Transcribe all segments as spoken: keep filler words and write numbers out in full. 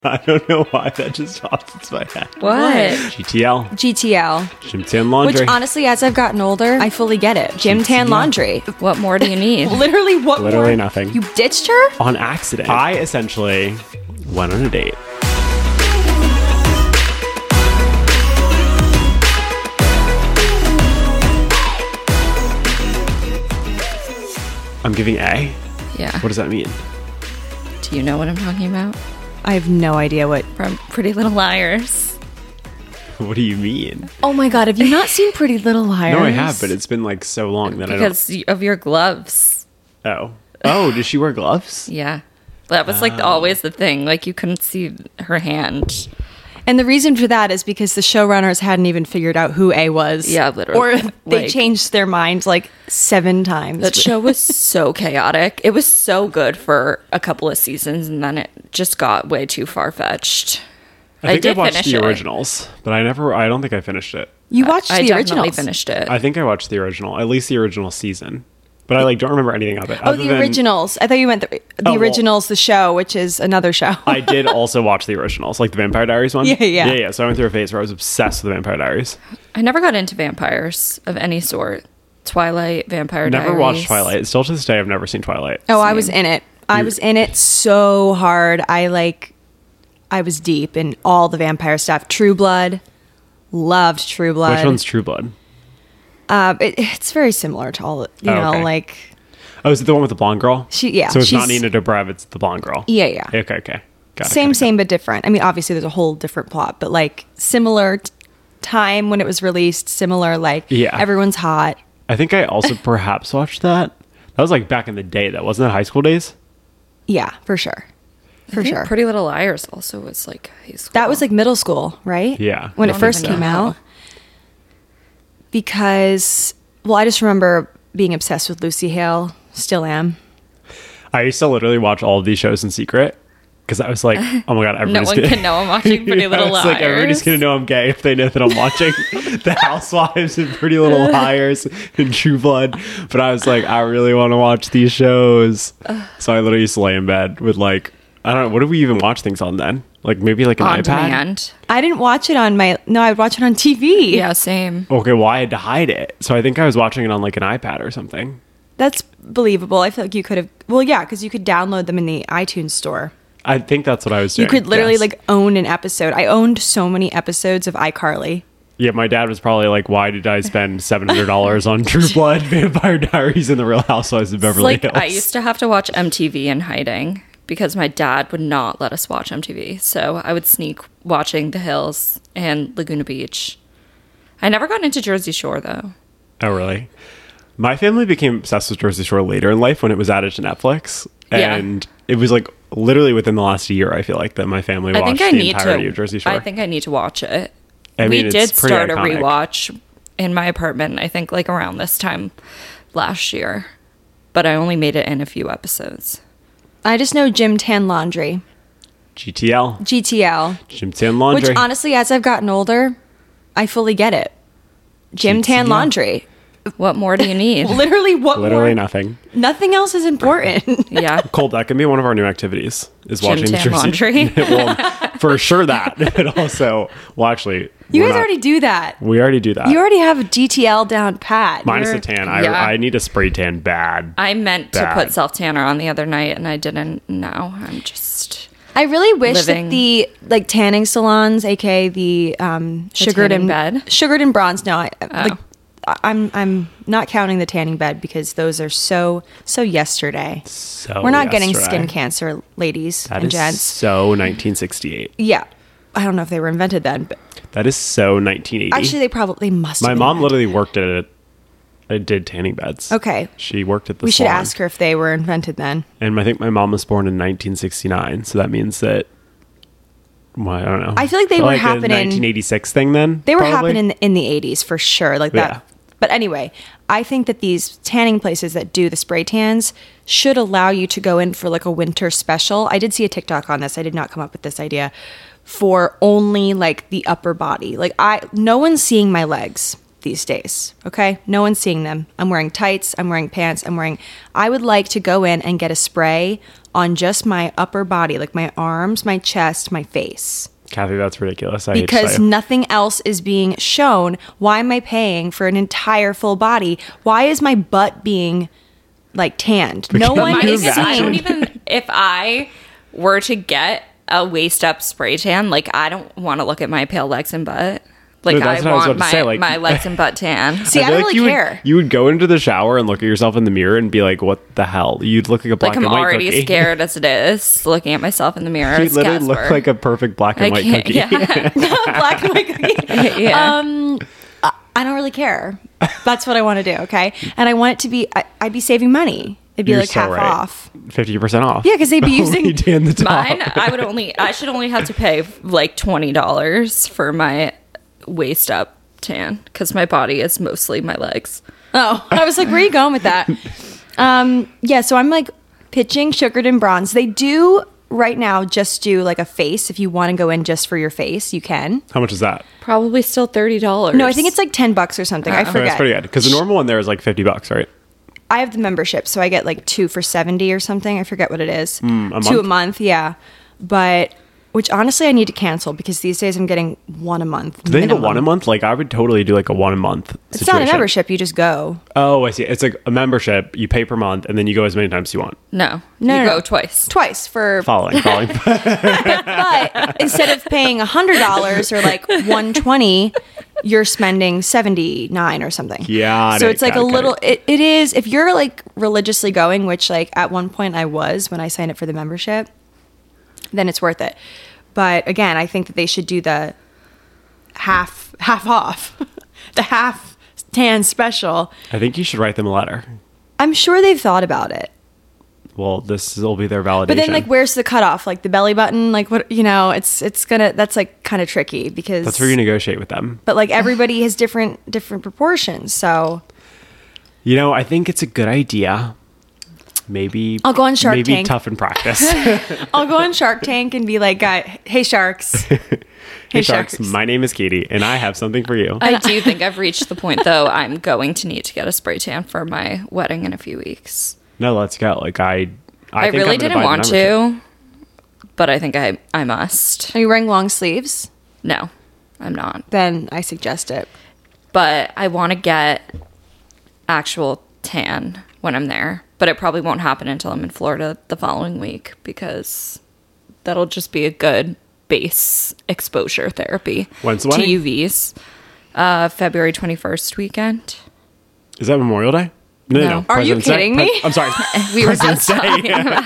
I don't know why that just popped into my head. What? G T L. G T L. Gym Tan Laundry. Which honestly, as I've gotten older, I fully get it. Gym Tan Laundry. What more do you need? Literally what Literally more? nothing. You ditched her? On accident. I essentially went on a date. I'm giving A? Yeah. What does that mean? Do you know what I'm talking about? I have no idea what. From Pretty Little Liars. What do you mean? Oh my god, have you not seen Pretty Little Liars? No, I have, but it's been like so long that Because of your gloves. I don't... Oh. Oh, does she wear gloves? Yeah. That was like Oh. always the thing. Like you couldn't see her hand. And the reason for that is because the showrunners hadn't even figured out who A was. Yeah, literally. Or they Like- changed their mind like seven times. That show was so chaotic. It was so good for a couple of seasons, and then it just got way too far fetched. I think I, did watched finish the it. originals, but I never, I don't think I finished it. You watched I the definitely originals. finished it. I think I watched the original, at least the original season. But I like don't remember anything of it. Oh, other the than- originals. I thought you meant the, the Oh, well- originals, the show, which is another show. I did also watch the originals, like the Vampire Diaries one. Yeah, yeah. Yeah, yeah. So I went through a phase where I was obsessed with the Vampire Diaries. I never got into vampires of any sort. Twilight, Vampire Never Diaries. watched Twilight. Still to this day, I've never seen Twilight. Oh, I was in it. I was in it so hard. I like, I was deep in all the vampire stuff. True Blood, loved True Blood. Which one's True Blood? Uh, it, it's very similar to all, you Oh, know, okay. like Oh, is it the one with the blonde girl? she. Yeah, So it's not she's- Nina Dobrev, it's the blonde girl. Yeah, yeah. Okay, okay. Got it, Same, got it, same, but different. I mean, obviously, there's a whole different plot, but like similar t- time when it was released. Similar, like Yeah. everyone's hot. I think I also perhaps watched that. That was like back in the day. That wasn't that high school days. Yeah, for sure, I for think sure. Pretty Little Liars also was like high school. That was like middle school, right? Yeah. When I it don't first even came know. out. Because, well, I just remember being obsessed with Lucy Hale. Still am. I used to literally watch all of these shows in secret because I was like, oh my god, no everybody's one gonna... can know I'm watching Pretty I Little was Liars. like, everybody's gonna know I'm gay if they know that I'm watching The Housewives and Pretty Little Liars and True Blood. But I was like, I really want to watch these shows. So I literally used to lay in bed with like, I don't know, what did we even watch things on then? Like maybe like an On iPad. demand. I didn't watch it on my. No, I would watch it on T V. Yeah, same. Okay, well I had to hide it, so I think I was watching it on like an iPad or something. That's believable. I feel like you could have. Well, yeah, because you could download them in the iTunes store. I think that's what I was doing. You could literally yes. like own an episode. I owned so many episodes of iCarly. Yeah, my dad was probably like, why did I spend seven hundred dollars on True Blood, Vampire Diaries, and The Real Housewives of It's Beverly like Hills? I used to have to watch M T V in hiding because my dad would not let us watch M T V. So I would sneak watching The Hills and Laguna Beach. I never got into Jersey Shore though. Oh, really? My family became obsessed with Jersey Shore later in life when it was added to Netflix. Yeah. And it was like literally within the last year, I feel like, that my family I watched think I the need entirety to. of Jersey Shore. I think I need to watch it. I mean, we it's did pretty start a iconic. rewatch in my apartment. I think like around this time last year, but I only made it in a few episodes. I just know Gym Tan Laundry. G T L, G T L. Gym Tan Laundry. Which honestly, as I've gotten older, I fully get it. Gym Tan G T L. Laundry. What more do you need? Literally, what Literally more? nothing. Nothing else is important. Yeah. Cole, that can be one of our new activities. Is Gym watching Tan Jersey. Laundry. Well, for sure that, but also, well, actually, You we're guys not- already do that. We already do that. You already have G T L down pat. Minus You're- the tan. I, Yeah. I need a spray tan bad. I meant Bad. to put self tanner on the other night and I didn't. Now I'm just I really wish Living. that the like tanning salons, aka the um, sugared tanning and bed? sugared and bronze. No, I, Oh. like I- I'm I'm not counting the tanning bed because those are so so yesterday. So We're not getting yesterday. skin cancer, ladies That and is gents. so nineteen sixty-eight. Yeah, I don't know if they were invented then, but That is so nineteen eighty. actually they probably they must. my have been mom invented. literally worked at it. I did tanning beds. Okay, She worked at the we should salon. ask her if they were invented then. And I think my mom was born in nineteen sixty-nine, so that means that. Well, I don't know. I feel like they were like happening- a nineteen eighty-six thing then. They were probably? happening in, in the eighties for sure, like that. Yeah. But anyway, I think that these tanning places that do the spray tans should allow you to go in for like a winter special. I did see a TikTok on this. I did not come up with this idea for only like the upper body. Like I, no one's seeing my legs. these days. Okay. No one's seeing them. I'm wearing tights. I'm wearing pants. I'm wearing, I would like to go in and get a spray on just my upper body, like my arms, my chest, my face. Kathy, that's ridiculous. I hate to Because say it. nothing else is being shown. Why am I paying for an entire full body? Why is my butt being like tanned? No Because one Mine is is, I don't seeing. even, if I were to get a waist up spray tan, like I don't want to look at my pale legs and butt. Like No, I that's what I was want about my, to say, like- my legs and butt tan. See, I, feel don't really you care. Would, you would go into the shower and look at yourself in the mirror and be like, "What the hell?" You'd look like a black Like I'm and white already cookie. scared as it is, looking at myself in the mirror. You It's literally Casper. look like a perfect black and I white can't- cookie. Yeah. Black and white cookie. yeah. Um, I, I don't really care. That's what I want to do. Okay. And I want it to be, I, I'd be saving money. It'd be You're like so half right. off. Fifty percent off. Yeah, 'cause they'd be Only using- tan the top. Mine, I would only, I should only have to pay like twenty dollars for my waist up tan because my body is mostly my legs. Oh, I was like, where are you going with that? Um, yeah, so I'm like pitching Sugared and Bronze. They do right now just do like a face. If you want to go in just for your face, you can. How much is that? Probably still thirty dollars. No, I think it's like ten bucks or something. I Oh. Okay, forget. that's pretty good because the normal one there is like fifty bucks, right? I have the membership, so I get like two for seventy or something. I forget what it is. Mm, a two month? a month, yeah. But which honestly I need to cancel because these days I'm getting one a month. Do they have a minimum. one a month? Like I would totally do like a one a month. It's not a situation. membership. You just go. Oh, I see. It's like a membership. You pay per month, and then you go as many times as you want. no, No, you no, go no. twice. Twice for Following, following. but instead of paying one hundred dollars or like one hundred twenty dollars, you're spending seventy-nine or something. Got So it, it's like got a it, got little, it. it, it is, if you're like religiously going, which like at one point I was when I signed up for the membership, then it's worth it. But again, I think that they should do the half, half off, the half tan special. I think you should write them a letter. I'm sure they've thought about it. Well, this will be their validation. But then, like, where's the cutoff? Like the belly button? Like, what? You know, it's it's gonna. That's like kind of tricky because that's where you negotiate with them. But like everybody has different different proportions. So You know, I think it's a good idea. Maybe I'll go on Shark maybe Tank. tough in practice. I'll go on Shark Tank and be like, "Guy, hey sharks, hey, Hey sharks, my name is Katie, and I have something for you. I do think I've reached the point though. I'm going to need to get a spray tan for my wedding in a few weeks. No, let's go. Like I, I, I, think really I'm gonna didn't buy the want membership. to, but I think I I must. Are you wearing long sleeves? No, I'm not. Then I suggest it. But I want to get actual tan when I'm there. But it probably won't happen until I'm in Florida the following week because that'll just be a good base exposure therapy When's the to wedding? U Vs. Uh, February twenty-first weekend. Is that Memorial Day? No, no. No. no. Are you President's Day? kidding Pre- me? I'm sorry. We were President's just Day.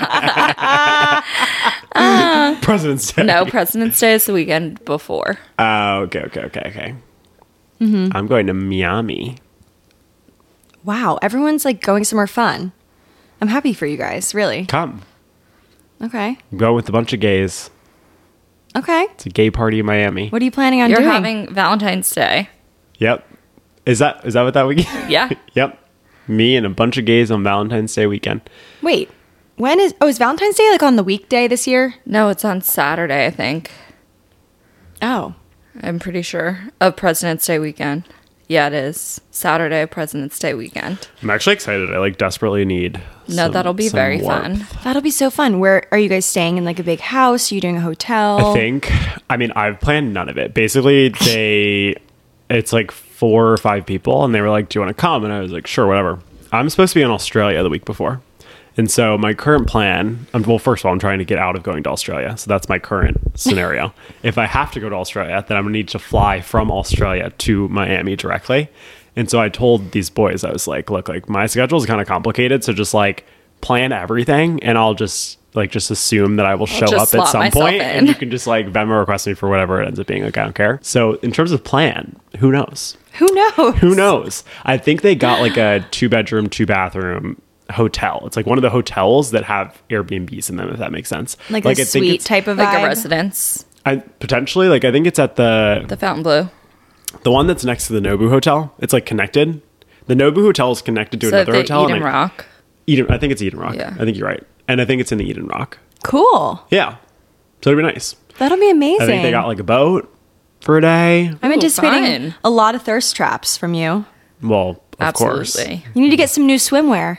President's Day. No, President's Day is the weekend before. Oh, okay, okay, okay, okay. Mm-hmm. I'm going to Miami. Wow, everyone's like going somewhere fun. I'm happy for you guys. Really. Come. Okay. Go with a bunch of gays. Okay. It's a gay party in Miami. What are you planning on You're doing? having Valentine's Day. Yep. Is that is that what that weekend? Yeah. Yep. Me and a bunch of gays on Valentine's Day weekend. Wait, when is? Oh, is Valentine's Day like on the weekday this year? No, it's on Saturday, I think. Oh. I'm pretty sure. Of President's Day weekend. Yeah, it is. Saturday, President's Day weekend. I'm actually excited. I like desperately need. No, some- that'll be some very warmth. fun. That'll be so fun. Where are you guys staying in like a big house? Are you doing a hotel? I think. I mean, I've planned none of it. Basically, they. It's like four or five people, and they were like, "Do you want to come?" And I was like, "Sure, whatever." I'm supposed to be in Australia the week before, and so my current plan. Um, well, first of all, I'm trying to get out of going to Australia, so that's my current scenario. If I have to go to Australia, then I'm gonna need to fly from Australia to Miami directly. And so I told these boys, I was like, "Look, like my schedule is kind of complicated, so just like plan everything, and I'll just." Like just assume that I will show just up at slot some myself point, in. and you can just like Venmo request me for whatever it ends up being. Like I don't care. So in terms of plan, who knows? Who knows? Who knows? I think they got like a two bedroom, two bathroom hotel. It's like one of the hotels that have Airbnbs in them, if that makes sense. Like, like a I think suite it's- type of Like vibe. a residence. I potentially like I think it's at the The Fountain Blue. the one that's next to the Nobu Hotel. It's like connected. The Nobu Hotel is connected to So another the hotel. Eden and I, Rock. Eden, I think it's Eden Rock. Yeah. I think you're right, and I think it's in the Eden Rock. Cool. Yeah, so it'd be nice. That'll be amazing. I think they got like a boat. for a day. I'm Ooh, anticipating fun. a lot of thirst traps from you. Well, of course. Absolutely. You need to get some new swimwear.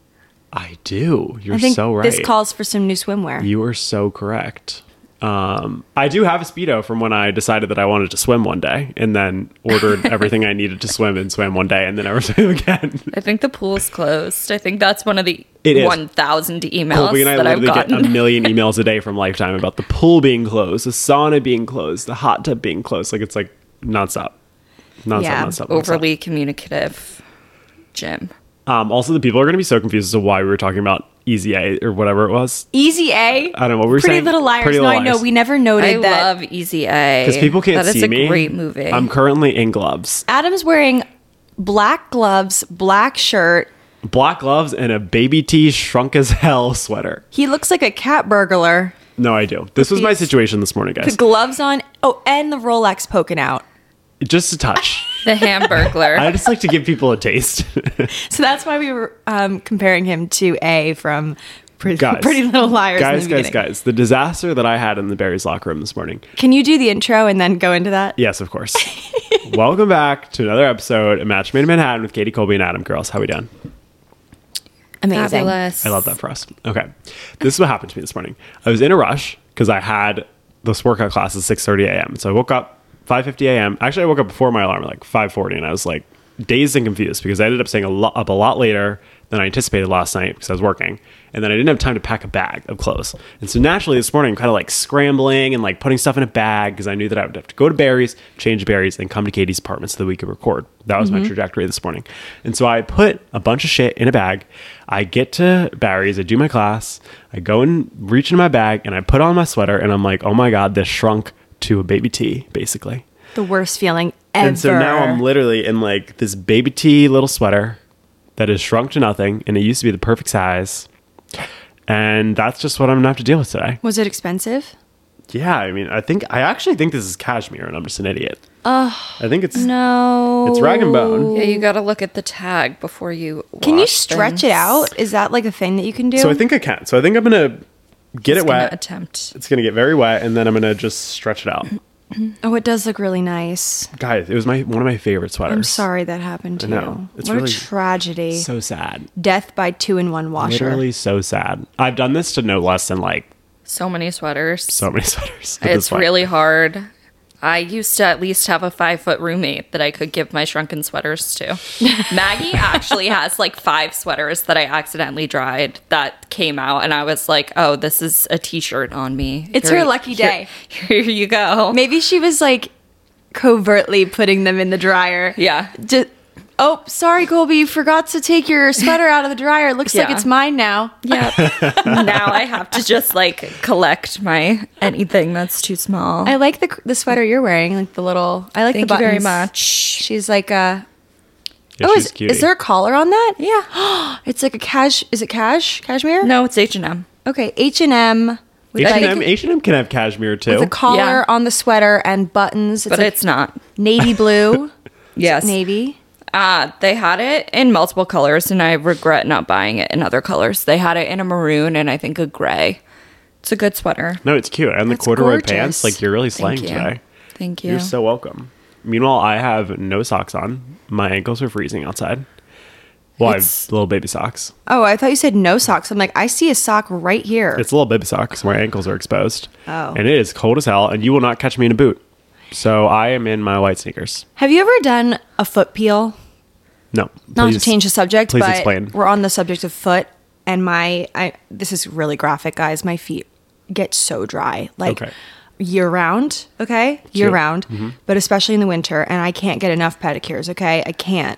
I do. You're I think so right. this calls for some new swimwear. You are so correct. Um, I do have a Speedo from when I decided that I wanted to swim one day and then ordered everything I needed to swim and swam one day and then never swam again. I think the pool's closed. I think that's one of the It is. one thousand emails Colby and I that I've literally get a gotten. million emails a day from Lifetime about the pool being closed, the sauna being closed, the hot tub being closed. Like, it's like nonstop. Nonstop, Yeah. nonstop, nonstop. Overly communicative Jim. Um, also, the people are going to be so confused as to why we were talking about Easy A or whatever it was. Easy A. I don't know what we were Pretty saying. Little Liars. Pretty no, Little I know. Liars. We never noted I that. love Easy A. Because people can't That see is a me. great movie. I'm currently in gloves, Adam's wearing black gloves, black shirt. black gloves, and a baby tee shrunk as hell sweater. He looks like a cat burglar. No, I do. This was my These- situation this morning, The guys. gloves on. Oh, and the Rolex poking out. Just a touch. the Hamburglar. I just like to give people a taste. So that's why we were um, comparing him to A from Pretty, Guys. Pretty Little Liars. guys, in the guys, beginning. guys. The disaster that I had in the Barry's locker room this morning. Can you do the intro and then go into that? Yes, of course. Welcome back to another episode of Match Made in Manhattan with Katie, Colby, and Adam. Girls, how we doing? Amazing. Fabulous. I love that for us. Okay. This is what happened to me this morning. I was in a rush because I had this workout class at six thirty a.m. So I woke up five fifty a.m. Actually, I woke up before my alarm, like five forty, and I was like dazed and confused because I ended up staying a lot, up a lot later than I anticipated last night because I was working. And then I didn't have time to pack a bag of clothes. And so naturally this morning I'm kind of like scrambling and like putting stuff in a bag because I knew that I would have to go to Barry's, change Barry's, and come to Katie's apartment so that we could record. That was my trajectory this morning. And so I put a bunch of shit in a bag. I get to Barry's, I do my class, I go and reach into my bag and I put on my sweater and I'm like, oh my God, this shrunk to a baby tee, basically. The worst feeling ever. And so now I'm literally in like this baby tee little sweater that is shrunk to nothing, and it used to be the perfect size. And that's just what I'm gonna have to deal with today. Was it expensive? Yeah, I mean, I think I actually think this is cashmere, and I'm just an idiot. Oh, I think it's no. it's rag and bone. Yeah, you got to look at the tag before you. Can you wash stretch things. it out? Is that like a thing that you can do? So I think I can. So I think I'm gonna get Just it gonna wet. Attempt. It's gonna get very wet, and then I'm gonna just stretch it out. Oh, it does look really nice. Guys, it was my one of my favorite sweaters. I'm sorry that happened to I know. you. It's what really a tragedy. So sad. Death by two in one washer. Literally so sad. I've done this to no less than like So many sweaters. so many sweaters. at this It's point. really hard. I used to at least have a five foot roommate that I could give my shrunken sweaters to. Maggie actually has like five sweaters that I accidentally dried that came out, and I was like, "Oh, this is a t-shirt on me." It's Here- her lucky here- day. Here, you go. Maybe she was like covertly putting them in the dryer. Yeah. Just, oh, sorry, Colby, you forgot to take your sweater out of the dryer. It looks like Yeah. it's mine now. Yeah. Now I have to just like collect my anything that's too small. I like the the sweater you're wearing, like the little. I like Thank the you very buttons. much. She's like a. Yeah, oh, she's is, cutie. is there a collar on that? Yeah. It's like a cash. Is it cash? Cashmere? No, it's H and M. Okay, H and M with H and like M H and M can have cashmere too. the collar Yeah. on the sweater and buttons. It's But like it's not. navy blue. Yes. Navy. Uh, they had it in multiple colors, and I regret not buying it in other colors. They had it in a maroon and I think a gray. It's a good sweater. No, it's cute. And the That's corduroy gorgeous. pants, like you're really slaying Thank you. today. Thank you. You're so welcome. Meanwhile, I have no socks on. My ankles are freezing outside. Well, I have It's- little baby socks. Oh, I thought you said no socks. I'm like, I see a sock right here. It's little baby socks. My ankles are exposed. Oh. And it is cold as hell, and you will not catch me in a boot. So I am in my white sneakers. Have you ever done a foot peel? No. Not please- to change the subject, please but explain. we're on the subject of foot, and my I this is really graphic, guys. My feet get so dry, like Okay. year round. Okay, year Cute. round, Mm-hmm. but especially in the winter, and I can't get enough pedicures. Okay, I can't.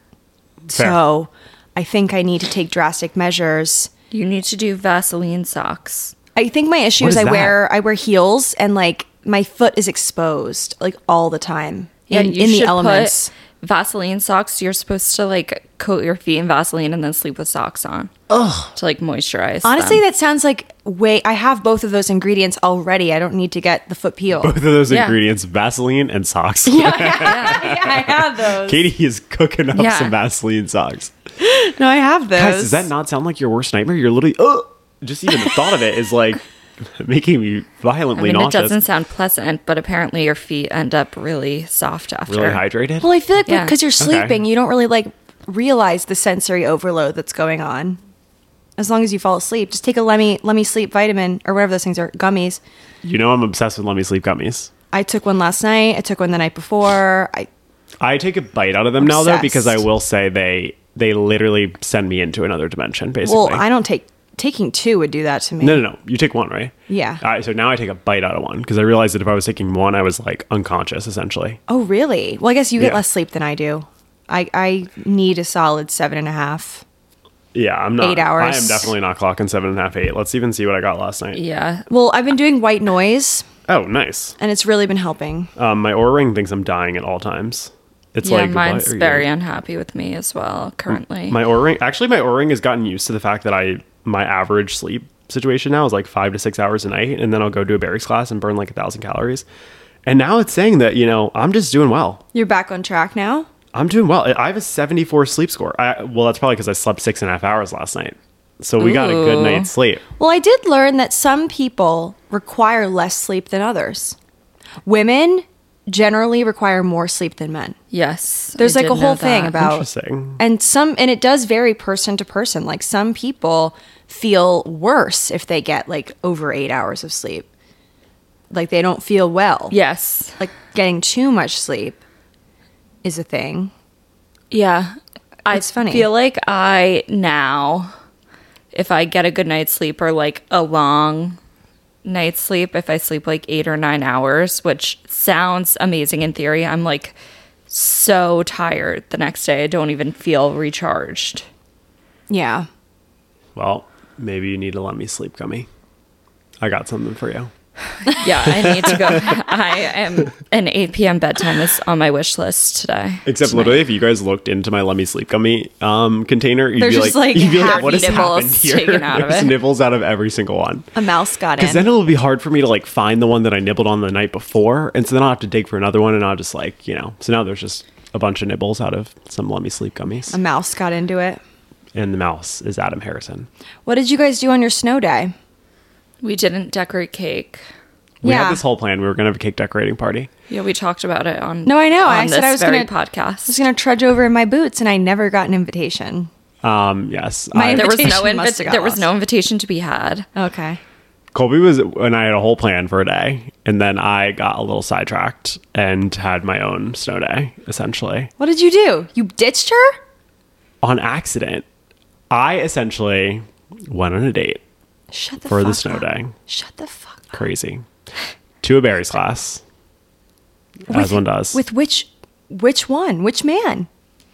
Fair. So, I think I need to take drastic measures. You need to do Vaseline socks. I think my issue What is is I that? wear I wear heels, and like my foot is exposed like all the time in, you in the should elements. put Vaseline socks. You're supposed to like coat your feet in Vaseline and then sleep with socks on. Ugh. To like moisturize. Honestly, them. that sounds like way. I have both of those ingredients already. I don't need to get the foot peel. Both of those Yeah. ingredients, Vaseline and socks. yeah, I have those. Katie is cooking up Yeah. some Vaseline socks. No, I have those. Guys, does that not sound like your worst nightmare? You're literally, oh, just even the thought of it is like, making me I violently mean, it nauseous. doesn't sound pleasant, but apparently your feet end up really soft after. Really hydrated. Well, I feel like Yeah. because you're Okay. sleeping, you don't really like realize the sensory overload that's going on. As long as you fall asleep, just take a let me let me sleep vitamin or whatever those things are, gummies. You know I'm obsessed with Let Me Sleep gummies. I took one last night. I took one the night before. I I take a bite out of them now though, Obsessed. because I will say they they literally send me into another dimension. Basically, well, I don't take taking two would do that to me. No, no, no. You take one, right? Yeah. All right, so now I take a bite out of one because I realized that if I was taking one, I was like unconscious essentially. Oh, really? Well, I guess you get Yeah. less sleep than I do. I I need a solid seven and a half. Yeah, I'm not. Eight hours. I am definitely not clocking seven and a half, eight. Let's even see what I got last night. Yeah. Well, I've been doing white noise, Oh, nice. and it's really been helping. Um, my Oura Ring thinks I'm dying at all times. It's yeah, like mine's what are you- very unhappy with me as well currently. My Oura Ring. Actually, my Oura Ring has gotten used to the fact that I my average sleep situation now is like five to six hours a night, and then I'll go to a Barry's class and burn like a thousand calories. And now it's saying that you know I'm just doing well. You're back on track now? I'm doing well. I have a seventy-four sleep score. I, well, that's probably because I slept six and a half hours last night. So we got a good Ooh. night's sleep. Well, I did learn that some people require less sleep than others. Women generally require more sleep than men. yes. There's I like did a whole know thing that. about Interesting. and some and it does vary person to person. Like some people feel worse if they get like over eight hours of sleep. Like they don't feel well. Yes. Like getting too much sleep is a thing. Yeah. I It's funny. feel like I now, if I get a good night's sleep or like a long night's sleep, if I sleep like eight or nine hours, which sounds amazing in theory, I'm like so tired the next day. I don't even feel recharged. Yeah. Well, maybe you need to let me sleep gummy. I got something for you. Yeah, I need to go. I am an eight p.m. bedtime is on my wish list today. Except Tonight. literally, if you guys looked into my Let Me Sleep Gummy um, container, you'd There's be just, like, like, you'd be like, half what has nibbles happened here? taken out of There's it. nibbles out of every single one. A mouse got Because in. then it'll be hard for me to like find the one that I nibbled on the night before, and so then I'll have to dig for another one, and I'll just like you know. So now there's just a bunch of nibbles out of some Let Me Sleep gummies, A mouse got into it. and the mouse is Adam Harrison. What did you guys do on your snow day? We didn't decorate cake. We Yeah. had this whole plan. We were gonna have a cake decorating party. Yeah, we talked about it on. No, I know. on I said this I was very gonna- podcast. I was going to trudge over in my boots, and I never got an invitation. Um, yes, My I- there was no invitation must have invi- got there was lost. no invitation to be had. Okay. Colby was when I had a whole plan for a day, and then I got a little sidetracked and had my own snow day essentially. What did you do? You ditched her? On accident. I essentially went on a date Shut the for fuck the snow up. day. Shut the fuck up. Crazy. To a Barry's class, as With- one does. With which which one? Which man?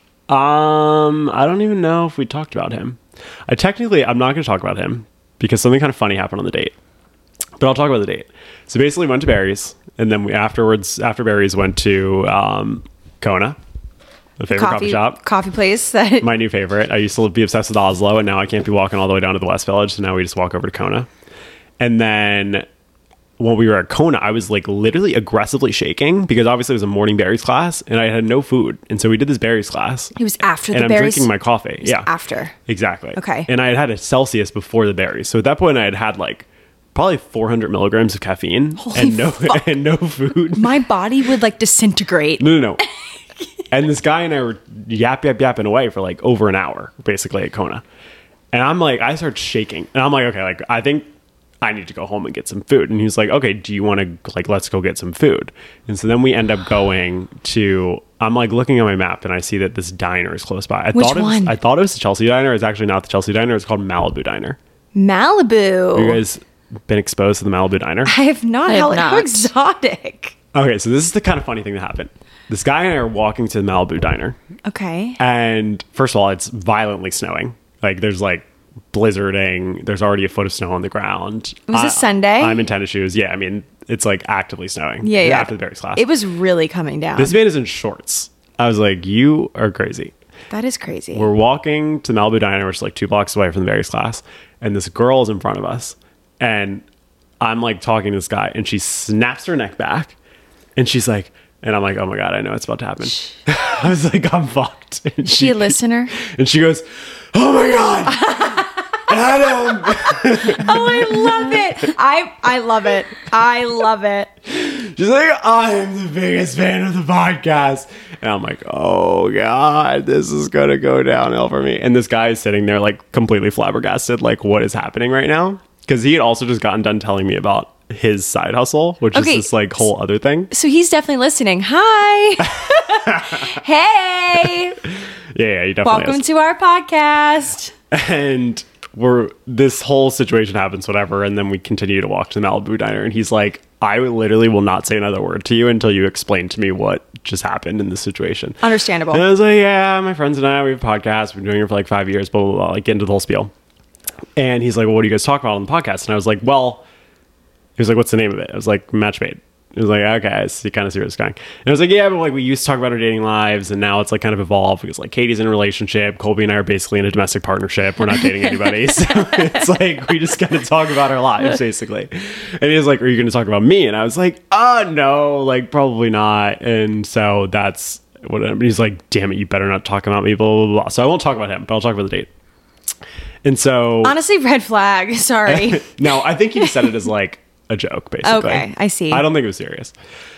um, I don't even know if we talked about him. I technically, I'm not going to talk about him because something kind of funny happened on the date. But I'll talk about the date. So basically, went to Barry's, and then we afterwards, after Barry's, went to um, Kona, the favorite coffee, shop. Coffee place that My new favorite. I used to be obsessed with Oslo, and now I can't be walking all the way down to the West Village. So now we just walk over to Kona. And then when we were at Kona, I was like literally aggressively shaking because obviously it was a morning berries class, and I had no food. And so we did this berries class. it was after and the I'm berries. drinking my coffee. was Yeah, after. exactly. Okay. And I had had a Celsius before the berries, so at that point I had had like probably four hundred milligrams of caffeine Holy and no fuck. and no food. My body would like disintegrate. No, no, no. And this guy and I were yap, yap, yapping away for like over an hour, basically at Kona. And I'm like, I start shaking. And I'm like, okay, like, I think I need to go home and get some food. And he's like, okay, do you want to, like, let's go get some food? And so then we end up going to, I'm like looking at my map and I see that this diner is close by. I Which thought it was, one? I thought it was the Chelsea Diner. It's actually not the Chelsea Diner. It's called Malibu Diner. Malibu. Have you guys been exposed to the Malibu Diner? I have not. I have how, not. how exotic. Okay, so this is the kind of funny thing that happened. This guy and I are walking to the Malibu Diner. Okay. And first of all, it's violently snowing. Like there's like blizzarding. There's already a foot of snow on the ground. Was I- this Sunday? I'm in tennis shoes. Yeah, I mean it's like actively snowing. Yeah, yeah. After the Barry's class, It was really coming down. this man is in shorts. I was like, you are crazy. that is crazy. We're walking to Malibu Diner, which is like two blocks away from the Barry's class, and this girl is in front of us, and I'm like talking to this guy, and she snaps her neck back, and she's like. And I'm like, oh my God, I know it's about to happen. I was like, I'm fucked. And Is she a listener? And she goes, oh my God. Adam. Oh, I love it. I I love it. I love it. She's like, I am the biggest fan of the podcast. And I'm like, oh, God, this is going to go downhill for me. And this guy is sitting there, like, completely flabbergasted, like, what is happening right now? Because he had also just gotten done telling me about his side hustle, which Okay. is this, like, whole other thing. So he's definitely listening. Hi. Hey. Yeah, yeah, he definitely Welcome is. to our podcast. And we're, this whole situation happens, whatever. And then we continue to walk to the Malibu Diner. And he's like, I literally will not say another word to you until you explain to me what just happened in this situation. Understandable. And I was like, yeah, my friends and I, we have a podcast. We've been doing it for like five years, blah, blah, blah, like get into the whole spiel. And he's like, well, what do you guys talk about on the podcast? And I was like, well, he was like, what's the name of it? I was like, Match Made. He was like, okay, so you kind of see where it's going. And I was like, yeah, but like we used to talk about our dating lives, and now it's like kind of evolved because like Katie's in a relationship, Colby and I are basically in a domestic partnership. We're not dating anybody, so it's like we just kind of talk about our lives basically. And he was like, are you going to talk about me? And I was like, oh no, like probably not. And so that's what. And he's like, damn it, you better not talk about me, blah blah blah. So I won't talk about him, but I'll talk about the date. And so Honestly, red flag. Sorry. no, I think he said it as like a joke, basically. Okay, I see. I don't think it was serious.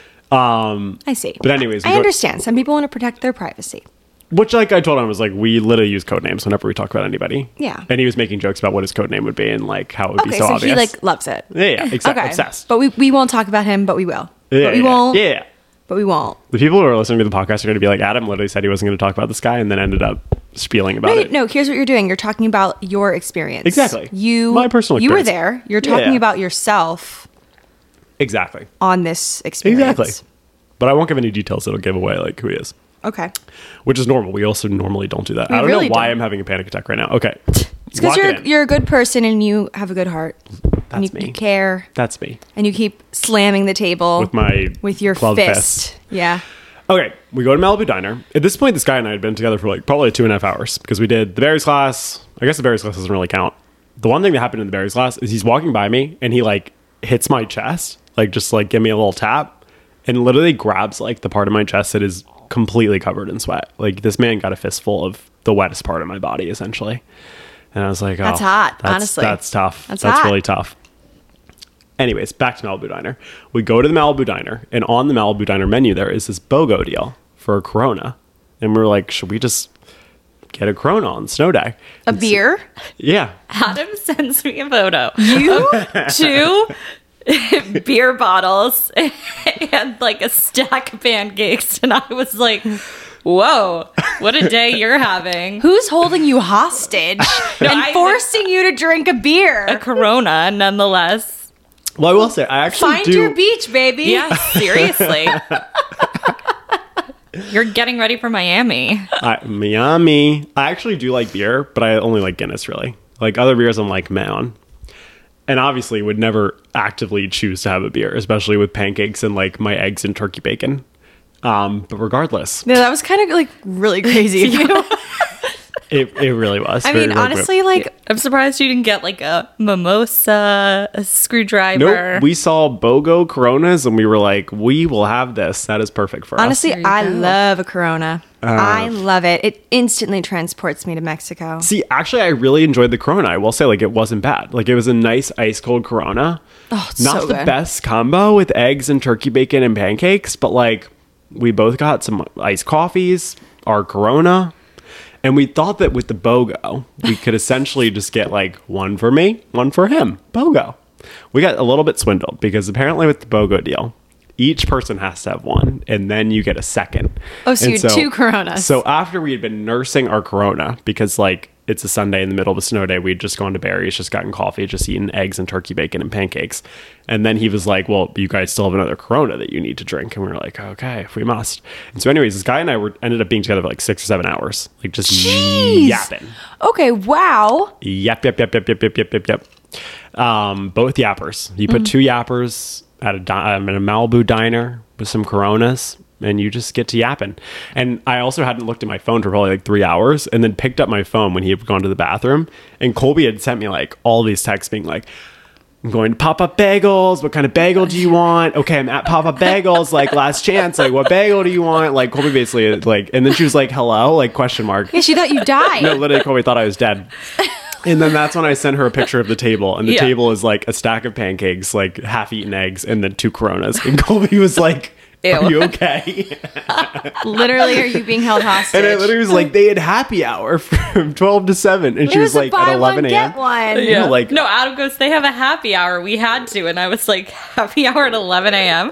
Um, I see. But anyways, we I go- understand. Some people want to protect their privacy. which like I told him was like we literally use code names whenever we talk about anybody. Yeah. And he was making jokes about what his code name would be and like how it would Okay, be so, so obvious. he like loves it. yeah, yeah, exactly. Okay. Obsessed. But we, we won't talk about him, but we will. Yeah, but we yeah, won't. Yeah. But we won't. The people who are listening to the podcast are going to be like, Adam literally said he wasn't going to talk about this guy and then ended up spieling about No, it. no, here's what you're doing. You're talking about your experience. Exactly. You My personal You were experience. there. You're talking Yeah. about yourself Exactly. on this experience. Exactly. But I won't give any details that'll give away like who he is. Okay. Which is normal. We also normally don't do that. We I don't really know why don't. I'm having a panic attack right now. Okay. It's because Lock it you're in. you're a good person and you have a good heart. and you, That's me. you care That's me. and you keep slamming the table With my with your club fist. Yeah. Okay, we go to Malibu Diner. At this point, this guy and I had been together for like probably two and a half hours because we did the berries class. I guess the berries class doesn't really count. The one thing that happened in the berries class is he's walking by me and he like hits my chest, like just like give me a little tap, and literally grabs like the part of my chest that is completely covered in sweat. Like this man got a fistful of the wettest part of my body, essentially. And I was like, oh, That's hot, that's, honestly. That's tough. That's That's, hot. really tough. Anyways, back to Malibu Diner. We go to the Malibu Diner, and on the Malibu Diner menu, there is this BOGO deal for a Corona. And we were like, should we just get a Corona on snow day? A And so- beer? yeah. Adam sends me a photo. You? Two beer bottles and like a stack of pancakes. And I was like, whoa, what a day you're having. Who's holding you hostage and I- forcing you to drink a beer? A Corona, nonetheless. Well, I will say, I actually Find do. your beach, baby. Yeah, seriously. You're getting ready for Miami. I, Miami. I actually do like beer, but I only like Guinness, really. Like other beers, I'm like meh on. And obviously would never actively choose to have a beer, especially with pancakes and like my eggs and turkey bacon. Um, but regardless, No, that was kind of like really crazy of you. it, it really was. I Very, mean, very honestly, like, I'm surprised you didn't get like a mimosa, a screwdriver. Nope. We saw BOGO Coronas and we were like, we will have this. That is perfect for honestly, There you I go. love a Corona. Uh. I love it. It instantly transports me to Mexico. us. See, actually, I really enjoyed the Corona. I will say, like, it wasn't bad. Like, it was a nice ice cold Corona. Oh, it's Not so the good. best combo with eggs and turkey bacon and pancakes, but like, we both got some iced coffees, our Corona. And we thought that with the BOGO, we could essentially just get like one for me, one for him. BOGO. We got a little bit swindled because apparently with the BOGO deal, each person has to have one and then you get a second. Oh, so And you're two Coronas. So after we had been nursing our Corona, because like it's a Sunday in the middle of a snow day, we'd just gone to Barry's, just gotten coffee, just eaten eggs and turkey bacon and pancakes. And then he was like, well, you guys still have another Corona that you need to drink. And we were like, okay, if we must. And so anyways, this guy and I were ended up being together for like six or seven hours, like just Jeez. yapping. Okay, wow. Yep, yep, yep, yep, yep, yep, yep, yep, yep. Um, both yappers. You put two yappers at a, di- um, at a Malibu diner with some Coronas, and you just get to yapping. And I also hadn't looked at my phone for probably like three hours, and then picked up my phone when he had gone to the bathroom. And Colby had sent me like all these texts being like, I'm going to Pop-Up Bagels. What kind of bagel do you want? Okay, I'm at Pop-Up Bagels. Like, last chance. Like, what bagel do you want? Like, Colby basically, like, and then she was like, hello? Like, question mark. Yeah, she thought you died. No, literally, Colby thought I was dead. And then that's when I sent her a picture of the table, and the Yeah. table is like a stack of pancakes, like half-eaten eggs, and then two Coronas. And Colby was like, Ew. "Are you okay?" Literally, are you being held hostage? And I literally was like, "They had happy hour from twelve to seven," and she It was a like, buy "At eleven one, a.m." get one. Yeah. like- no, Adam goes, they have a happy hour. We had to. And I was like, happy hour at eleven a.m.?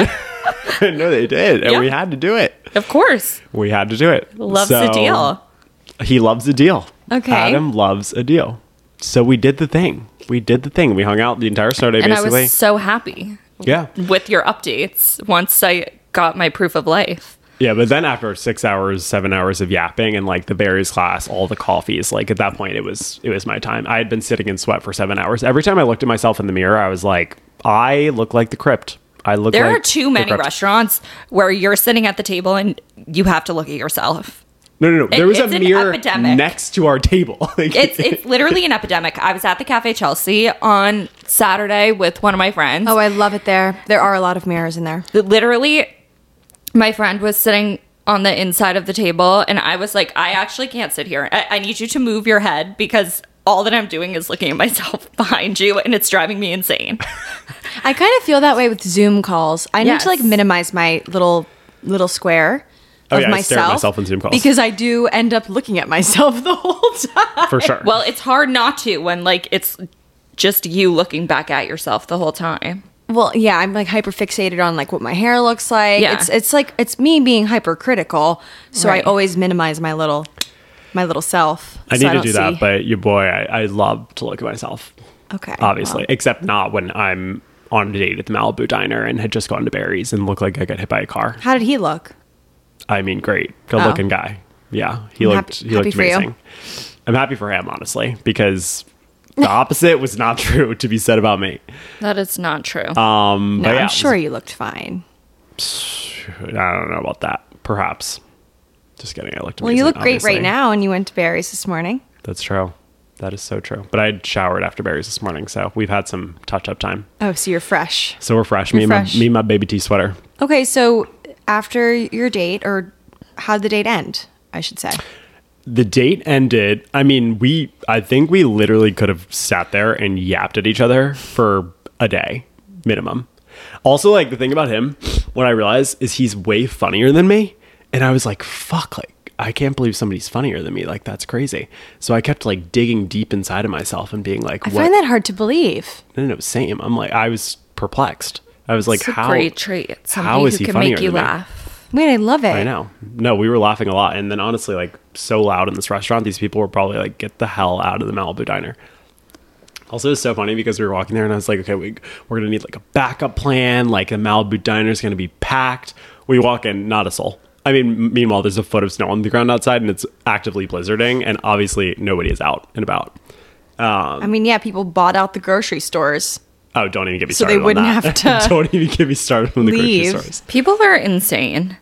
No, they did, and Yeah. we had to do it. Of course. We had to do it. Loves So, a deal. He loves a deal. Okay. Adam loves a deal. So we did the thing. We did the thing. We hung out the entire snow day, And basically. I was so happy yeah. with your updates once I got my proof of life. Yeah, but then after six hours, seven hours of yapping and like the berries class, all the coffees, like at that point it was it was my time. I had been sitting in sweat for seven hours. Every time I looked at myself in the mirror, I was like, I look like the crypt. I look There like are too the many crypt. restaurants where you're sitting at the table and you have to look at yourself. No, no, no. There was a it's an mirror epidemic. next to our table. Like, It's it's literally an epidemic. I was at the Cafe Chelsea on Saturday with one of my friends. Oh, I love it there. There are a lot of mirrors in there. Literally, my friend was sitting on the inside of the table, and I was like, I actually can't sit here. I, I need you to move your head because all that I'm doing is looking at myself behind you, and it's driving me insane. I kind of feel that way with Zoom calls. I need Yes. to like minimize my little little square Oh, of yeah, I stare at myself, myself in Zoom calls. because I do end up looking at myself the whole time. for sure. Well, it's hard not to when like it's just you looking back at yourself the whole time. Well, yeah, I'm like hyper fixated on like what my hair looks like. Yeah. It's it's like it's me being hypercritical, so Right. I always minimize my little my little self. I so need to don't do that, see- but your boy, I, I love to look at myself. okay, Obviously, well. except not when I'm on a date at the Malibu diner and had just gone to Barry's and look like I got hit by a car. How did he look? I mean, great, good Oh. looking guy. Yeah, he I'm looked happy- he happy looked for you. amazing. I'm happy for him, honestly, because the opposite was not true to be said about me. That is not true. Um, No, but yeah, I'm sure you looked fine. I don't know about that. Perhaps. Just kidding. I looked amazing. Well, you look great obviously. right now, and you went to Barry's this morning. That's true. That is so true. But I had showered after Barry's this morning, so we've had some touch-up time. Oh, so you're fresh. So we're fresh. You're me, fresh. And my, me and my baby T sweater. Okay, so after your date, or how'd the date end? I should say. The date ended. I mean, we, I think we literally could have sat there and yapped at each other for a day minimum. Also, like the thing about him, what I realized is he's way funnier than me. And I was like, fuck, like, I can't believe somebody's funnier than me. Like, that's crazy. So I kept like digging deep inside of myself and being like, I what? find that hard to believe. No, no, same. I'm like, I was perplexed. I was like, it's a how? great trait. Somebody how is who he can funnier make you than me? laugh. Wait, I love it. I know. No, we were laughing a lot. And then honestly, like so loud in this restaurant, these people were probably like, get the hell out of the Malibu diner. Also, it's so funny because we were walking there and I was like, okay, we, we're going to need like a backup plan. Like the Malibu diner is going to be packed. We walk in, not a soul. I mean, m- meanwhile, there's a foot of snow on the ground outside and it's actively blizzarding. And obviously nobody is out and about. Um, I mean, yeah, people bought out the grocery stores. oh, don't even get me So they started on wouldn't that. have to Don't even get me started on the grocery leave. stores. People are insane.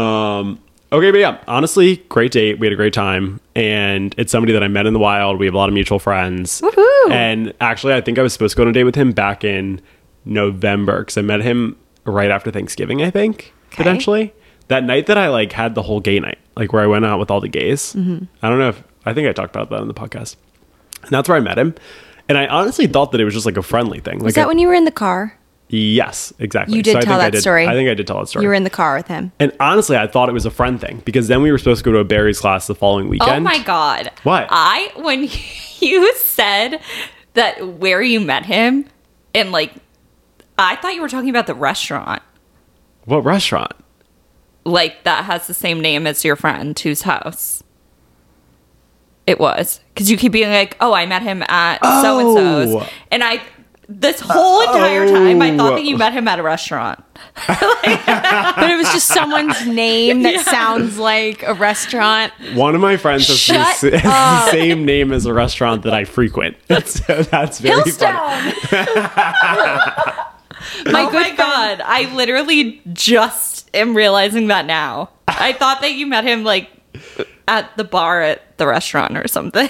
Um, okay, but yeah, honestly, great date. We had a great time, and it's somebody that I met in the wild. We have a lot of mutual friends. Woohoo! And actually, I think I was supposed to go on a date with him back in November because I met him right after Thanksgiving. I think Okay. potentially that night that I like had the whole gay night, like where I went out with all the gays. Mm-hmm. I don't know if I think I talked about that on the podcast, and that's where I met him. And I honestly thought that it was just like a friendly thing. Was like that a- when you were in the car? Yes, exactly. You did I tell think I that did- story. I think I did tell that story. You were in the car with him. And honestly, I thought it was a friend thing because then we were supposed to go to a Barry's class the following weekend. Oh my god. What? I when you said that where you met him and like I thought you were talking about the restaurant. What restaurant? Like that has the same name as your friend whose house. It was. Because you keep being like, oh, I met him at so and Oh. so's. And I this whole entire time I thought that you Oh. met him at a restaurant. But it was just someone's name that Yeah. sounds like a restaurant. One of my friends has, the, Shut s- has the same name as a restaurant that I frequent. So that's very funny. Hillstone! My oh my god, I literally just am realizing that now. I thought that you met him like at the bar at the restaurant or something.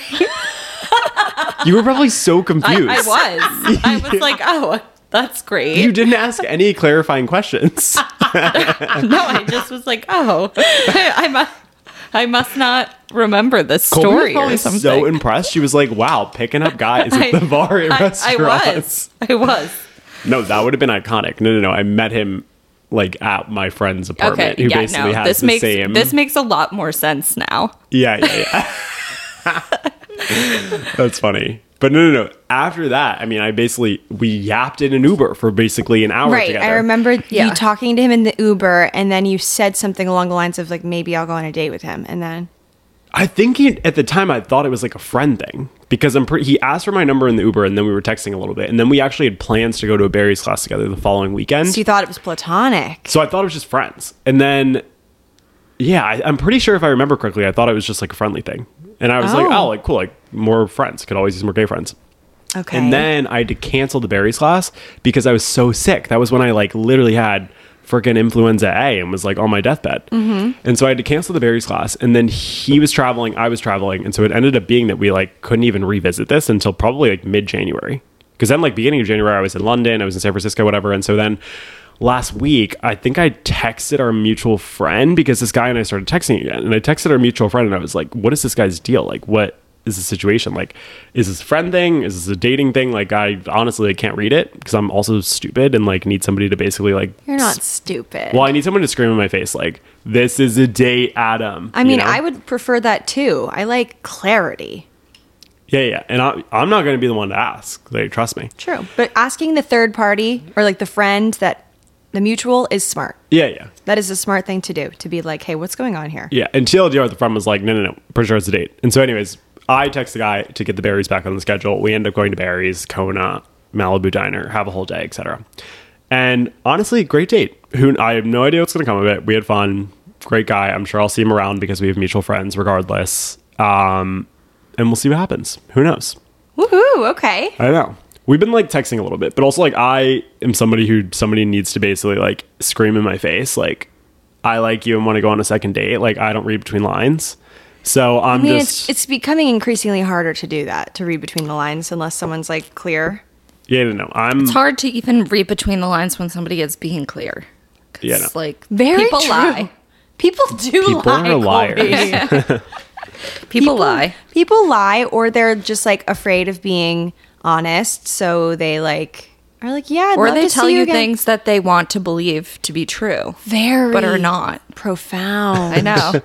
You were probably so I, confused. I was. I was like, oh, that's great. You didn't ask any clarifying questions. No, I just was like, oh, I'm a, I must not remember this Colby was story probably or something. so impressed. She was like, wow, picking up guys at I- the bar at I, I restaurants. was. I was. No, that would have been iconic. No, no, no. I met him like at my friend's Okay. apartment who Yeah, basically no. has This the makes same. this makes a lot more sense now. Yeah, yeah, yeah. That's funny. But no, no, no. After that, I mean, I basically, we yapped in an Uber for basically an hour Right. together. I remember Yeah. you talking to him in the Uber, and then you said something along the lines of like, maybe I'll go on a date with him, and then I think he, at the time I thought it was like a friend thing because I'm pretty, he asked for my number in the Uber and then we were texting a little bit. And then we actually had plans to go to a Barry's class together the following weekend. so you thought it was platonic. So I thought it was just friends. And then, yeah, I, I'm pretty sure if I remember correctly, I thought it was just like a friendly thing. And I was like, Oh. oh, like cool, like more friends. Could always use more gay friends. Okay. And then I had to cancel the Barry's class because I was so sick. That was when I like literally had freaking influenza A and was like on my deathbed. Mm-hmm. And so I had to cancel the Barry's class. And then he was traveling, I was traveling. And so it ended up being that we like couldn't even revisit this until probably like mid-January. Because then like beginning of January, I was in London, I was in San Francisco, whatever. And so then last week, I think I texted our mutual friend because this guy and I started texting again. And I texted our mutual friend and I was like, what is this guy's deal? Like, what is the situation? Like, is this a friend thing? Is this a dating thing? Like, I honestly I can't read it because I'm also stupid and like need somebody to basically like. You're not s- stupid. Well, I need someone to scream in my face like, this is a date, Adam. I mean, you know? I would prefer that too. I like clarity. Yeah, yeah. And I, I'm not going to be the one to ask. Like, trust me. True. But asking the third party or like the friend that the mutual is smart. Yeah, yeah. That is a smart thing to do, to be like, hey, what's going on here? Yeah, and T L D R, the friend was like, no, no, no, pretty sure it's a date. And so anyways, I text the guy to get the Barry's back on the schedule. We end up going to Barry's, Kona, Malibu Diner, have a whole day, et cetera. And honestly, great date. Who I have no idea what's going to come of it. We had fun. Great guy. I'm sure I'll see him around because we have mutual friends regardless. Um, and we'll see what happens. Who knows? Woohoo. Okay. I don't know. We've been like texting a little bit, but also like I am somebody who somebody needs to basically like scream in my face, like I like you and want to go on a second date. Like I don't read between lines, so I'm I mean, just it's, it's becoming increasingly harder to do that, to read between the lines, unless someone's like clear. yeah, no, no. I'm It's hard to even read between the lines when somebody is being clear. 'Cause, Yeah, no. like Very people true. lie. People do People lie. are liars. Colby. People, lie. People lie, or they're just like afraid of being honest, so they like are like, yeah, I'd Or love they to tell see you again. things that they want to believe to be true, very, but are not. profound. I know.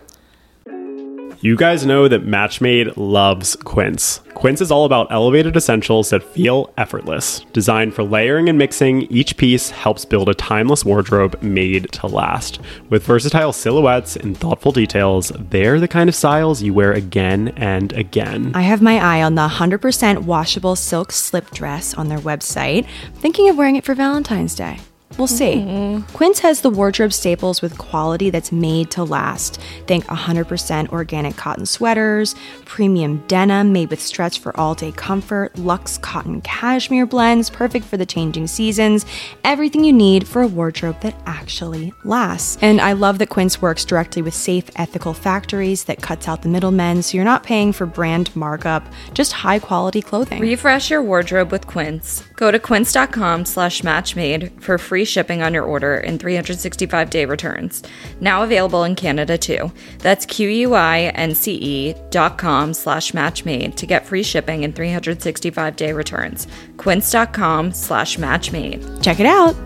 You guys know that Matchmade loves Quince. Quince is all about elevated essentials that feel effortless. Designed for layering and mixing, each piece helps build a timeless wardrobe made to last. With versatile silhouettes and thoughtful details, they're the kind of styles you wear again and again. I have my eye on the one hundred percent washable silk slip dress on their website. Thinking of wearing it for Valentine's Day. We'll see. Quince has the wardrobe staples with quality that's made to last. Think one hundred percent organic cotton sweaters, premium denim made with stretch for all-day comfort, luxe cotton cashmere blends, perfect for the changing seasons. Everything you need for a wardrobe that actually lasts. And I love that Quince works directly with safe, ethical factories that cuts out the middlemen, so you're not paying for brand markup, just high-quality clothing. Refresh your wardrobe with Quince. Go to quince.com slash matchmade for free shipping on your order and three hundred sixty-five day returns. Now available in Canada too. That's Q-U-I-N-C-E dot com slash matchmade to get free shipping and three hundred sixty-five day returns. Quince.com slash matchmade. Check it out.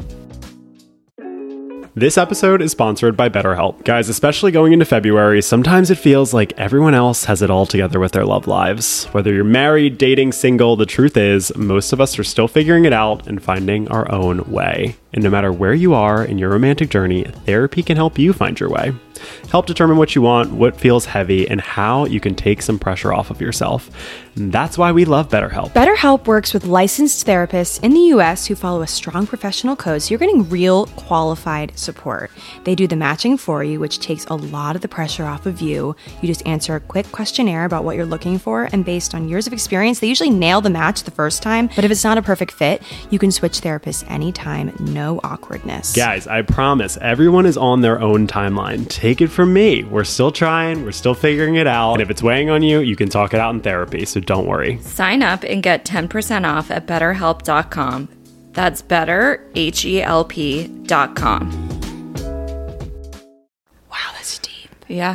This episode is sponsored by BetterHelp. Guys, especially going into February, sometimes it feels like everyone else has it all together with their love lives. Whether you're married, dating, single, the truth is, most of us are still figuring it out and finding our own way. And no matter where you are in your romantic journey, therapy can help you find your way. Help determine what you want, what feels heavy, and how you can take some pressure off of yourself. And that's why we love BetterHelp. BetterHelp works with licensed therapists in the U S who follow a strong professional code, so you're getting real qualified support. They do the matching for you, which takes a lot of the pressure off of you. You just answer a quick questionnaire about what you're looking for, and based on years of experience, they usually nail the match the first time. But if it's not a perfect fit, you can switch therapists anytime, no awkwardness. Guys, I promise everyone is on their own timeline. Take it from me. We're still trying, we're still figuring it out. And if it's weighing on you, you can talk it out in therapy, so don't worry. Sign up and get ten percent off at better help dot com. That's better, H E L P dot com. Wow, that's deep. Yeah.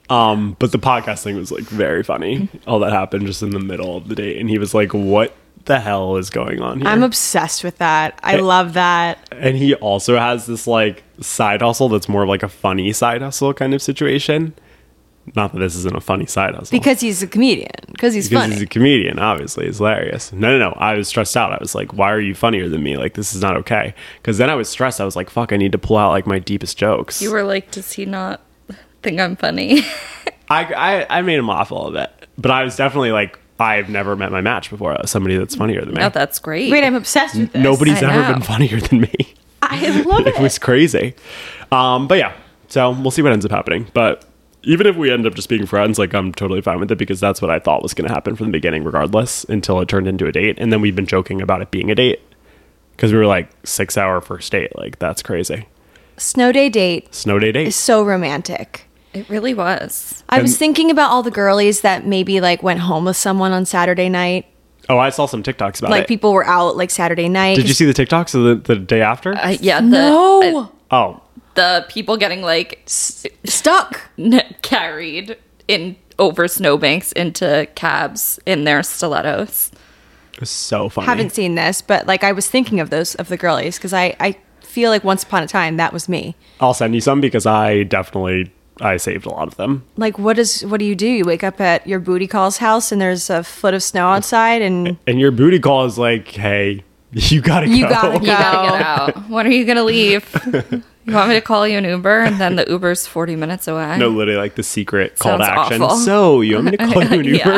Um, but the podcast thing was like very funny. All that happened just in the middle of the date, and he was like, "What the hell is going on here?" I'm obsessed with that. I love that. And he also has this like side hustle that's more of like a funny side hustle kind of situation. Not that this isn't a funny side hustle. Because he's a comedian. Because he's because funny. he's a comedian, obviously. It's hilarious. No, no, no. I was stressed out. I was like, why are you funnier than me? Like, this is not okay. Because then I was stressed. I was like, fuck, I need to pull out like my deepest jokes. You were like, does he not think I'm funny? I, I, I made him laugh a little bit. But I was definitely like, I've never met my match before. Somebody that's funnier than me. No, that's great. Wait, I'm obsessed with this. Nobody's I ever know. been funnier than me. I love it. It was crazy. Um, but yeah, so we'll see what ends up happening. But even if we end up just being friends, like I'm totally fine with it because that's what I thought was going to happen from the beginning, regardless, until it turned into a date. And then we've been joking about it being a date because we were like six hour first date. Like that's crazy. Snow day date Snow day date. is so romantic. It really was. I was And- thinking about all the girlies that maybe like went home with someone on Saturday night. Oh, I saw some TikToks about Like it. people were out like Saturday night. Did you see the TikToks of the, the day after? Uh, yeah. The, No. uh, oh, the people getting like s- Stuck. carried in over snowbanks into cabs in their stilettos. it was so funny. Haven't seen this, but like I was thinking of those of the girlies because I I feel like once upon a time that was me. I'll send you some because I definitely I saved a lot of them. Like what is what do you do? You wake up at your booty call's house and there's a foot of snow outside and And your booty call is like, hey, you gotta You go. gotta You gotta Go. get out. When are you gonna leave? You want me to call you an Uber? And then the Uber's forty minutes away. No, literally like the secret call to Sounds action. awful. So you want me to call you an Yeah.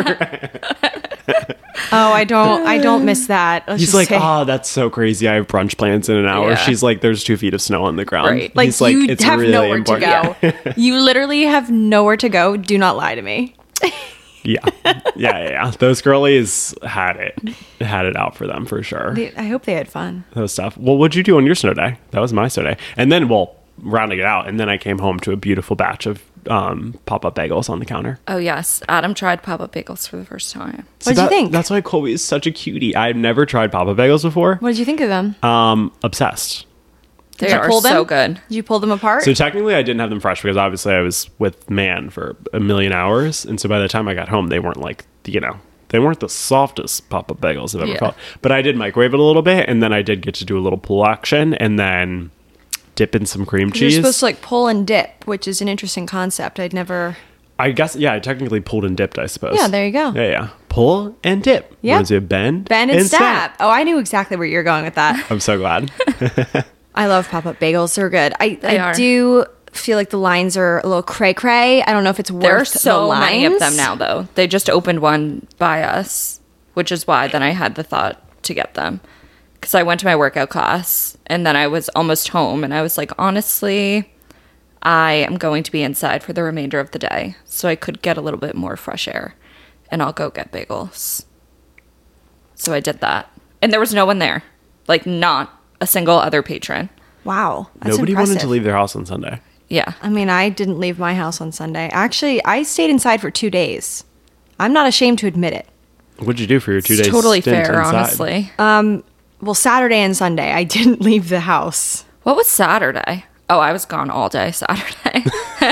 Uber? oh I don't I don't miss that. Let's He's just like, say. oh, that's so crazy. I have brunch plans in an hour. Yeah. She's like, there's two feet of snow on the ground. Right. Like He's you it's have really nowhere important. to go. You literally have nowhere to go. Do not lie to me. Yeah. yeah, yeah, yeah. Those girlies had it, had it out for them for sure. They- I hope they had fun. Those stuff. Well, what'd you do on your snow day? That was my snow day. And then, well, rounding it out, and then I came home to a beautiful batch of um, pop-up bagels on the counter. Oh yes, Adam tried pop-up bagels for the first time. So What'd you that- think? That's why Colby is such a cutie. I've never tried pop-up bagels before. What did you think of them? Um, obsessed. They Did you are pull them? so good. Did you pull them apart? So technically, I didn't have them fresh because obviously I was with Man for a million hours, and so by the time I got home, they weren't like you know they weren't the softest pop-up bagels I've ever Yeah. felt. But I did microwave it a little bit, and then I did get to do a little pull action, and then dip in some cream You're cheese. supposed to like pull and dip, which is an interesting concept. I'd never. I guess yeah, I technically pulled and dipped. I suppose. Yeah, there you go. Yeah, yeah. Pull and dip. Yeah. What is it? Bend, Bend and, stab. Oh, I knew exactly where you're going with that. I'm so glad. I love pop-up bagels. They're good. I, They I are. do feel like the lines are a little cray cray. I don't know if it's worth There are the so many of lines. them now, though. They just opened one by us, which is why then I had the thought to get them. Because I went to my workout class, and then I was almost home, and I was like, honestly, I am going to be inside for the remainder of the day, so I could get a little bit more fresh air, and I'll go get bagels. So I did that. And there was no one there. Like, not a single other patron. Wow, that's Nobody impressive. wanted to leave their house on Sunday. Yeah. I mean, I didn't leave my house on Sunday. Actually, I stayed inside for two days. I'm not ashamed to admit it. What'd you do for your two It's days? totally stint fair, inside? honestly. Well, Saturday and Sunday, I didn't leave the house. What was Saturday? Oh, I was gone all day Saturday.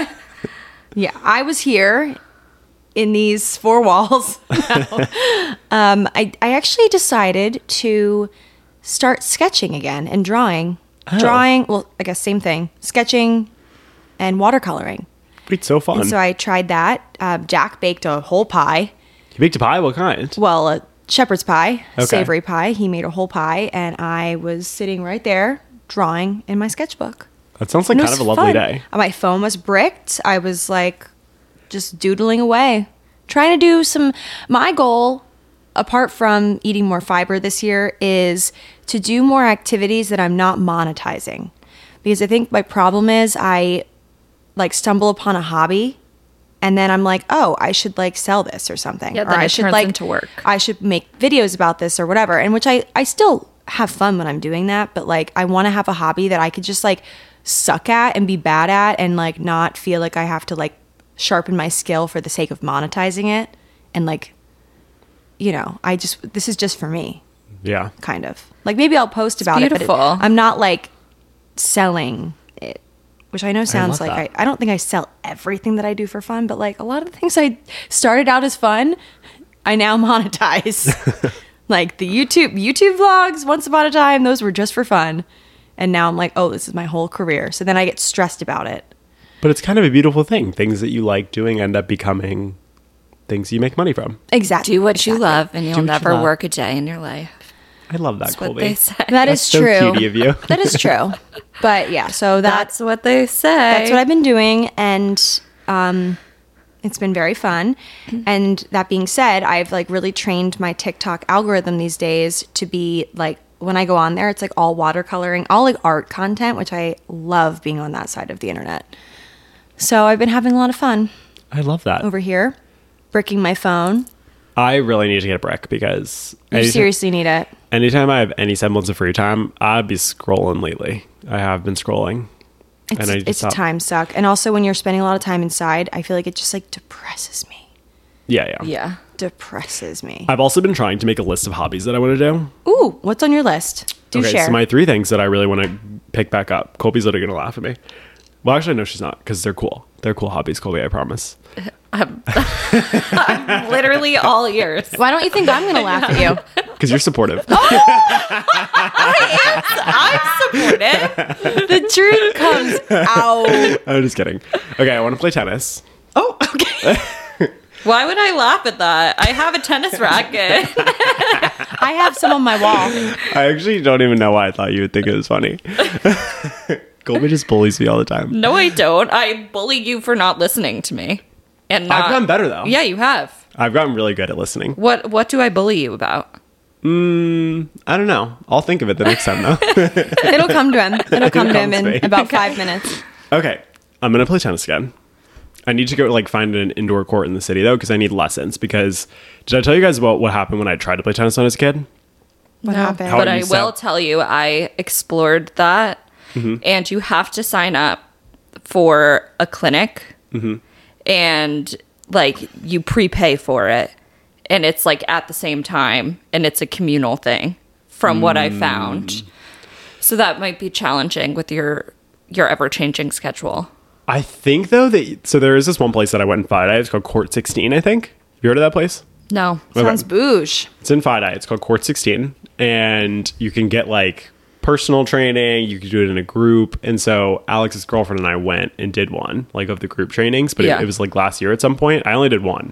Yeah, I was here in these four walls. No. um, I, I actually decided to start sketching again and drawing. Oh. Drawing, well, I guess same thing. Sketching and watercoloring. Wait, so fun. And so I tried that. Uh, Jack baked a whole pie. you baked a pie? What kind? Well, a shepherd's pie, Okay. savory pie. He made a whole pie, and I was sitting right there drawing in my sketchbook. That sounds like And it kind of a was lovely fun. day. My phone was bricked. I was like just doodling away, trying to do some. My goal, apart from eating more fiber this year, is to do more activities that I'm not monetizing. Because I think my problem is I like stumble upon a hobby and then I'm like, oh, I should like sell this or something. Yeah, or then I it should turns like into work. I should make videos about this or whatever. And which I, I still have fun when I'm doing that, but like I want to have a hobby that I could just like suck at and be bad at and like not feel like I have to like sharpen my skill for the sake of monetizing it. And like, you know, I just this is just for me, Yeah. kind of. Like maybe I'll post about it, beautiful. but it, I'm not like selling it. which I know sounds love like that. I, I don't think I sell everything that I do for fun, but like a lot of the things I started out as fun, I now monetize. Like the YouTube YouTube vlogs, once upon a time, those were just for fun. And now I'm like, oh, this is my whole career. So then I get stressed about it. But it's kind of a beautiful thing. Things that you like doing end up becoming things you make money from. Exactly. Do what you Exactly. love, and you'll Do what you never love. work a day in your life. I love that, That's what Colby. they say. That That's is so true. cutie of you. That is true. But yeah, so that's That's what they say. that's what I've been doing, and um, it's been very fun. And that being said, I've like really trained my TikTok algorithm these days to be like, when I go on there, it's like all watercoloring, all like art content, which I love being on that side of the internet. So I've been having a lot of fun I love that. over here, bricking my phone. I really need to get a brick because You anytime, seriously need it. anytime I have any semblance of free time, I'd be scrolling lately. I have been scrolling. It's, and I need to it's a stop. time suck. And also when you're spending a lot of time inside, I feel like it just like depresses me. Yeah, yeah. Yeah. Depresses me. I've also been trying to make a list of hobbies that I want to do. Ooh, what's on your list? Do okay, share. so my three things that I really want to pick back up. Colby's literally going to laugh at me. Well, actually, no, she's not, because they're cool. They're cool hobbies, Colby, I promise. Literally all ears. Why don't you think I'm going to laugh at you? Because you're supportive. I'm supportive. The truth comes out. I'm just kidding. Okay, I want to play tennis. Oh, okay. Why would I laugh at that? I have a tennis racket. I have some on my wall. I actually don't even know why I thought you would think it was funny. Colby just bullies me all the time. No, I don't. I bully you for not listening to me. And not, I've gotten better, though. Yeah, you have. I've gotten really good at listening. What What do I bully you about? Mm, I don't know. I'll think of it the next time, though. It'll come to him. It'll come to him comes to me. in about five minutes. Okay, I'm going to play tennis again. I need to go like find an indoor court in the city, though, because I need lessons. Because did I tell you guys about what happened when I tried to play tennis when I was a kid? What happened? How But are I you will set? tell you, I explored that, Mm-hmm. and you have to sign up for a clinic, Mm-hmm. and like you prepay for it, and it's like at the same time, and it's a communal thing, from what I Mm. found. So that might be challenging with your your ever changing schedule. I think, though, that so there is this one place that I went in Fide. It's called Court sixteen, I think. Have you heard of that place? No, Sounds bouge. It's in Fide. It's called Court sixteen. And you can get like personal training. You can do it in a group. And so Alex's girlfriend and I went and did one, like of the group trainings. But Yeah. it, it was like last year at some point. I only did one.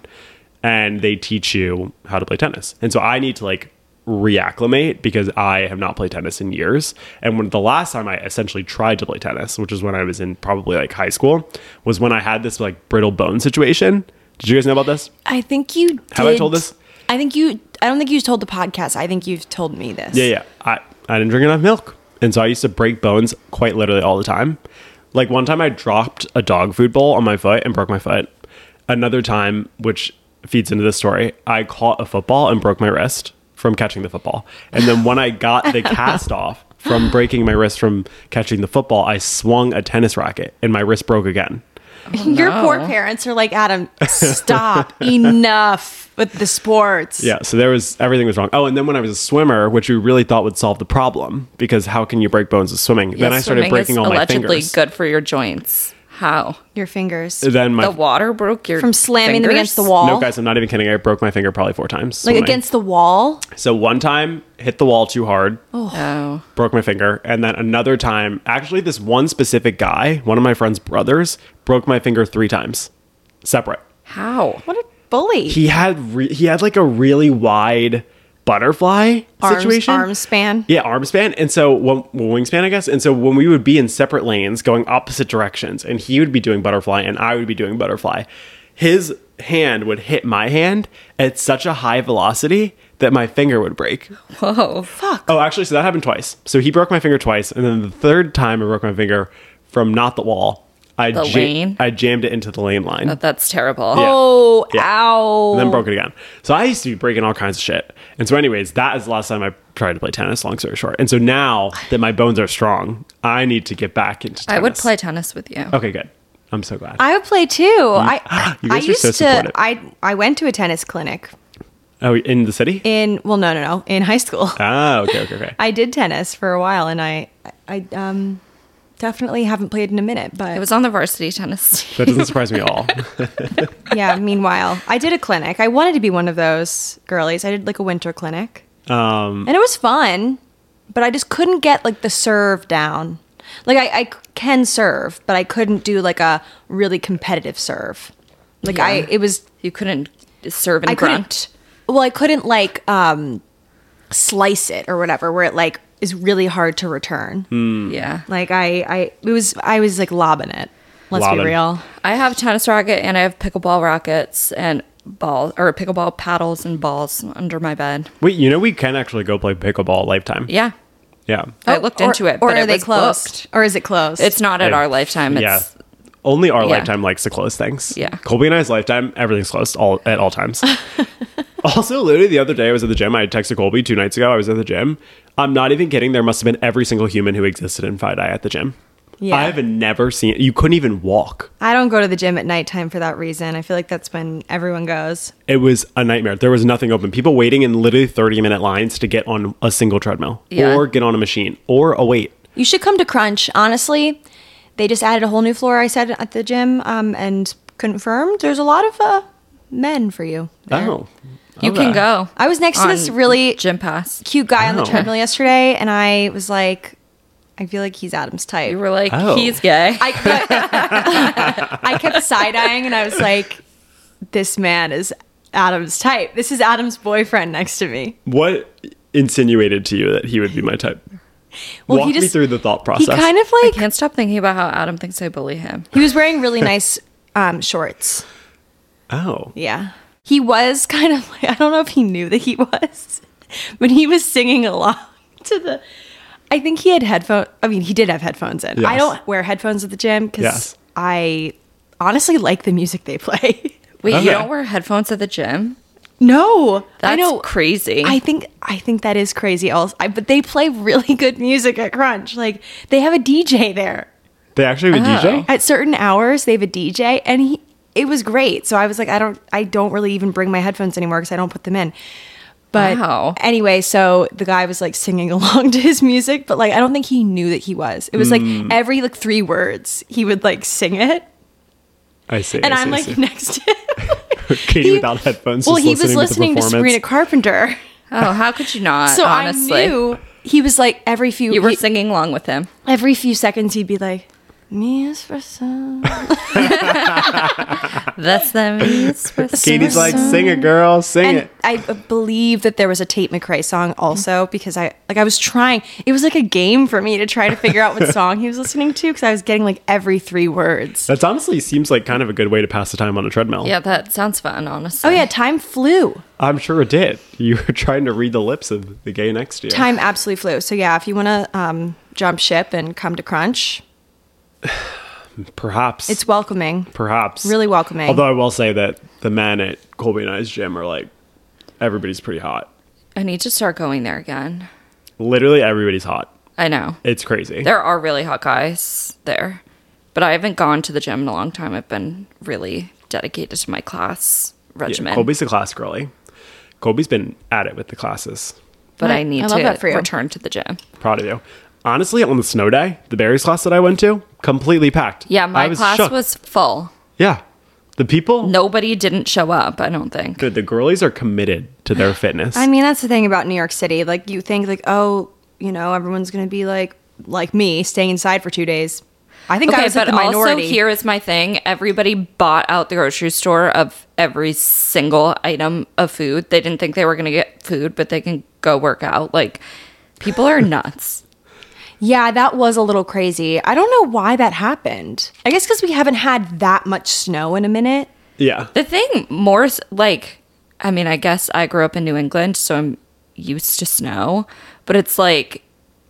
And they teach you how to play tennis. And so I need to like reacclimate because I have not played tennis in years. And when the last time I essentially tried to play tennis, which is when I was in probably like high school, was when I had this like brittle bone situation. Did you guys know about this? I think you did. Have I told this? I think you, I don't think you told the podcast. I think you've told me this. Yeah, yeah. I, I didn't drink enough milk. And so I used to break bones quite literally all the time. Like one time I dropped a dog food bowl on my foot and broke my foot. Another time, which feeds into this story, I caught a football and broke my wrist from catching the football. And then when I got the cast off from breaking my wrist from catching the football, I swung a tennis racket and my wrist broke again. Your no. poor parents are like, Adam, stop. Enough with the sports. Yeah, so there was everything was wrong. Oh, and then when I was a swimmer, which we really thought would solve the problem, because how can you break bones with swimming? then Yeah, I started swimming breaking is all my allegedly fingers. good for your joints. How? Your fingers. Then my The water broke your From slamming them fingers? against the wall. no, guys, I'm not even kidding. I broke my finger probably four times. Like swimming. against the wall. So one time, hit the wall too hard, Oh. broke my finger, and then another time, actually, this one specific guy, one of my friend's brothers, broke my finger three times, separate. How? What a bully. He had re- he had like a really wide butterfly arms, situation. arm span. Yeah, arm span. And so, well, wingspan, I guess. And so, when we would be in separate lanes going opposite directions, and he would be doing butterfly and I would be doing butterfly, his hand would hit my hand at such a high velocity that my finger would break. Whoa. Fuck. Oh, actually, so that happened twice. So, he broke my finger twice. And then the third time I broke my finger from not the wall, I, The lane? I jammed it into the lane line. Oh, that's terrible. Yeah. Oh, Yeah. ow. And then broke it again. So I used to be breaking all kinds of shit. And so, anyways, that is the last time I tried to play tennis, long story short. And so now that my bones are strong, I need to get back into tennis. I would play tennis with you. Okay, good. I'm so glad. I would play too. I You I guys are used so to supportive. I I went to a tennis clinic Oh, in the city? in well no no no in high school. Ah, okay, okay, okay. I did tennis for a while and I I um definitely haven't played in a minute, but It was on the varsity tennis team. That doesn't surprise me at all. yeah, meanwhile, I did a clinic. I wanted to be one of those girlies. I did like a winter clinic. Um, And it was fun, but I just couldn't get like the serve down. Like I, I can serve, but I couldn't do like a really competitive serve. Like Yeah. I, it was, You couldn't serve and I grunt. couldn't, well, I couldn't like um, slice it or whatever, where it like is really hard to return. Yeah. Like I, I, it was, I was like lobbing it. Let's Lobbing. be real. I have tennis racket and I have pickleball rackets and ball or pickleball paddles and balls under my bed. wait, you know we can actually go play pickleball Lifetime. Yeah. Yeah. I looked Or- into it, or but are it they was closed? booked. Or is it closed? It's not at Yeah. our Lifetime. It's Yeah. Only our Yeah. Lifetime likes to close things. Yeah. Colby and I's Lifetime, everything's closed all at all times. Also, literally the other day I was at the gym. I had texted Colby two nights ago. I was at the gym. I'm not even kidding. There must have been every single human who existed in Phi Di at the gym. Yeah. I've never seen you couldn't even walk. I don't go to the gym at nighttime for that reason. I feel like that's when everyone goes. It was a nightmare. There was nothing open. People waiting in literally thirty minute lines to get on a single treadmill Yeah. or get on a machine or a weight. You should come to Crunch. Honestly, they just added a whole new floor. I said at the gym, um, and confirmed there's a lot of uh, men for you. Oh. you Okay. can go. I was next to this on really gym pass. cute guy on the Oh. treadmill yesterday, and I was like, I feel like he's Adam's type. You were like, Oh. he's gay. I kept, I kept side eyeing, and I was like, this man is Adam's type. This is Adam's boyfriend next to me. What insinuated to you that he would be my type? Well, Walk he me just- through the thought He process. kind of I like can't stop thinking about how Adam thinks I bully him. he was wearing really nice um, shorts. Oh. Yeah. He was kind of like, I don't know if he knew that he was, but he was singing along to the, I think he had headphones. I mean, he did have headphones in. I Yes. don't wear headphones at the gym because Yes. I honestly like the music they play. Wait, Okay. you don't wear headphones at the gym? No, That's I know. crazy. I think I think that is crazy. Also, I, but they play really good music at Crunch. Like they have a D J there They actually have a Oh. D J? at certain hours. They have a D J, and he it was great. So I was like, I don't I don't really even bring my headphones anymore because I don't put them in. But Wow. anyway, so the guy was like singing along to his music, but like I don't think he knew that he was. It was like Hmm. every like three words he would like sing it, I see. and I see, I'm I like see. next to him. Katie He- without headphones. Well, just he was listening to the Sabrina performance. Carpenter. oh, how could you not? So honestly, I knew he was like every few you were he- singing along with him. every few seconds he'd be like, "Me is for some." That's the music for Katie's like, some- sing it, girl, sing And it. I believe that there was a Tate McRae song also because I like I was trying. It was like a game for me to try to figure out what song he was listening to because I was getting like every three words. That honestly seems like kind of a good way to pass the time on a treadmill. Yeah, that sounds fun. Honestly. Oh yeah, time flew. I'm sure it did. You were trying to read the lips of the gay next to you. Time absolutely flew. So yeah, if you want to um, jump ship and come to Crunch, Perhaps. it's welcoming. Perhaps. Really welcoming. Although I will say that the men at Colby and I's gym are like, everybody's pretty hot. I need to start going there again. Literally everybody's hot. I know. It's crazy. There are really hot guys there, but I haven't gone to the gym in a long time. I've been really dedicated to my class Yeah, regimen, Colby's a class girly. Colby's been at it with the classes. but I- I need I love to that for you. return to the gym. Proud of you. Honestly, on the snow day, the berries class that I went to, completely packed. Yeah, my I was class shook. was full. Yeah. The people, Nobody didn't show up, I don't think. the, the girlies are committed to their fitness. I mean, that's the thing about New York City. Like, you think like, oh, you know, everyone's gonna be like, like me, staying inside for two days. I think I Okay, was like but the minority. also here is my thing. Everybody bought out the grocery store of every single item of food. They didn't think they were going to get food, but they can go work out. Like, people are nuts. Yeah, that was a little crazy. I don't know why that happened. I guess because we haven't had that much snow in a minute. yeah. The thing more s- like, I mean, I guess I grew up in New England, so I'm used to snow, but it's like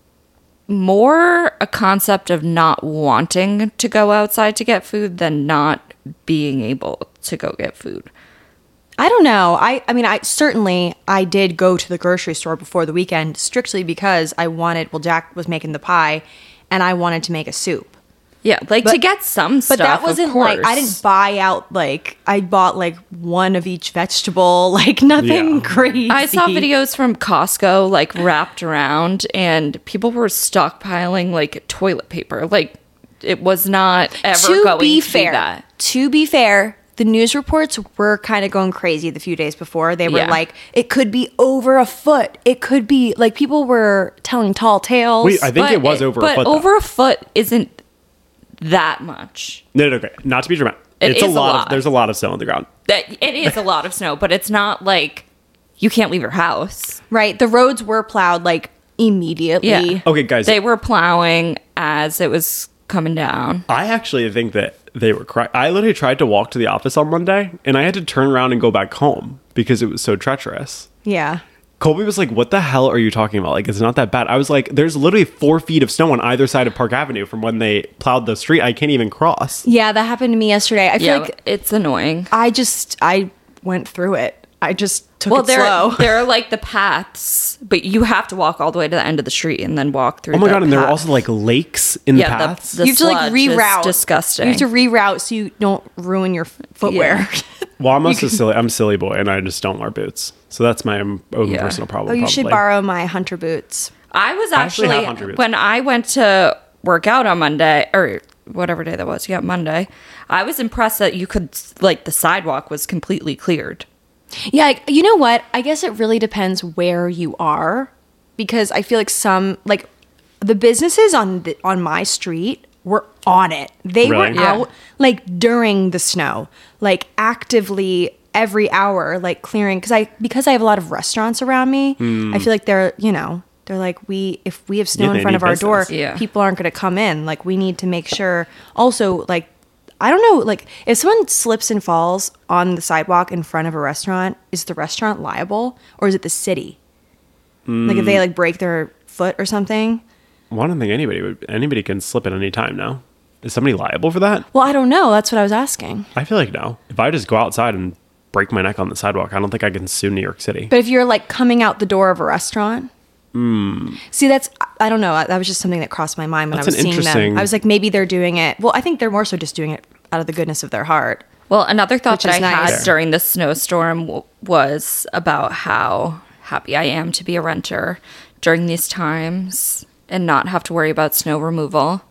more a concept of not wanting to go outside to get food than not being able to go get food. I don't know. I, I mean, I certainly I did go to the grocery store before the weekend strictly because I wanted. Well, Jack was making the pie, and I wanted to make a soup. Yeah, like to But- get some But stuff. that of wasn't like I course. didn't buy out like I bought like one of each vegetable, like nothing Yeah. crazy. I saw videos from Costco like wrapped around, and people were stockpiling like toilet paper. Like it was not ever to going be to fair, be that. to be fair, the news reports were kind of going crazy the few days before. They were Yeah. like, it could be over a foot. It could be like people were telling tall tales. Wait, I think But it was over but a foot. though. over a foot isn't that much. No, no, okay. Not to be dramatic. It it's a is a lot, lot. of there's a lot of snow on the ground. That it is a lot of snow, but it's not like you can't leave your house. right. The roads were plowed like immediately. Yeah. Okay, guys. They were plowing as it was coming down. I actually think that they were correct. I literally tried to walk to the office on Monday, and I had to turn around and go back home because it was so treacherous. Yeah. Colby was like, "What the hell are you talking about? Like, it's not that bad." I was like, "There's literally four feet of snow on either side of Park Avenue from when they plowed the street. I can't even cross." Yeah, that happened to me yesterday. I feel Yeah, like it's annoying. I just I went through it. I just took Well, it there slow. there are like the paths, but you have to walk all the way to the end of the street and then walk through. Oh my the god! And there were path. also like lakes in Yeah, the the- paths. the- you have to like sludge is reroute. disgusting. You have to reroute so you don't ruin your f- footwear. Yeah. well, I'm also silly. I'm a silly boy, and I just don't wear boots. So that's my own Yeah. personal problem. Oh, you should probably. borrow my hunter boots. I was I actually actually, have hunter boots. when I went to work out on Monday or whatever day that was. Yeah, Monday. I was impressed that you could like the sidewalk was completely cleared. Yeah, like, you know what? I guess it really depends where you are, because I feel like some like the businesses on the, on my street were on it. They were Really? Yeah. out like during the snow, like actively every hour, like clearing. Because I because I have a lot of restaurants around me. I feel like they're you know they're like we if we have snow Yeah, in they front need of our door, business. Yeah. people aren't going to come in. Like we need to make sure. Also, like I don't know, like if someone slips and falls on the sidewalk in front of a restaurant, is the restaurant liable or is it the city? Like if they like break their foot or something? Well, I don't think anybody would. Anybody can slip at any time now. Is somebody liable for that? Well, I don't know. That's what I was asking. I feel like no. If I just go outside and break my neck on the sidewalk, I don't think I can sue New York City. But if you're like coming out the door of a restaurant, see, that's I don't know. That was just something that crossed my mind when That's I was an seeing them. interesting- I was like, maybe they're doing it. Well, I think they're more so just doing it out of the goodness of their heart. Well, another thought Which that is I nice. had during the snowstorm w- was about how happy I am to be a renter during these times and not have to worry about snow removal,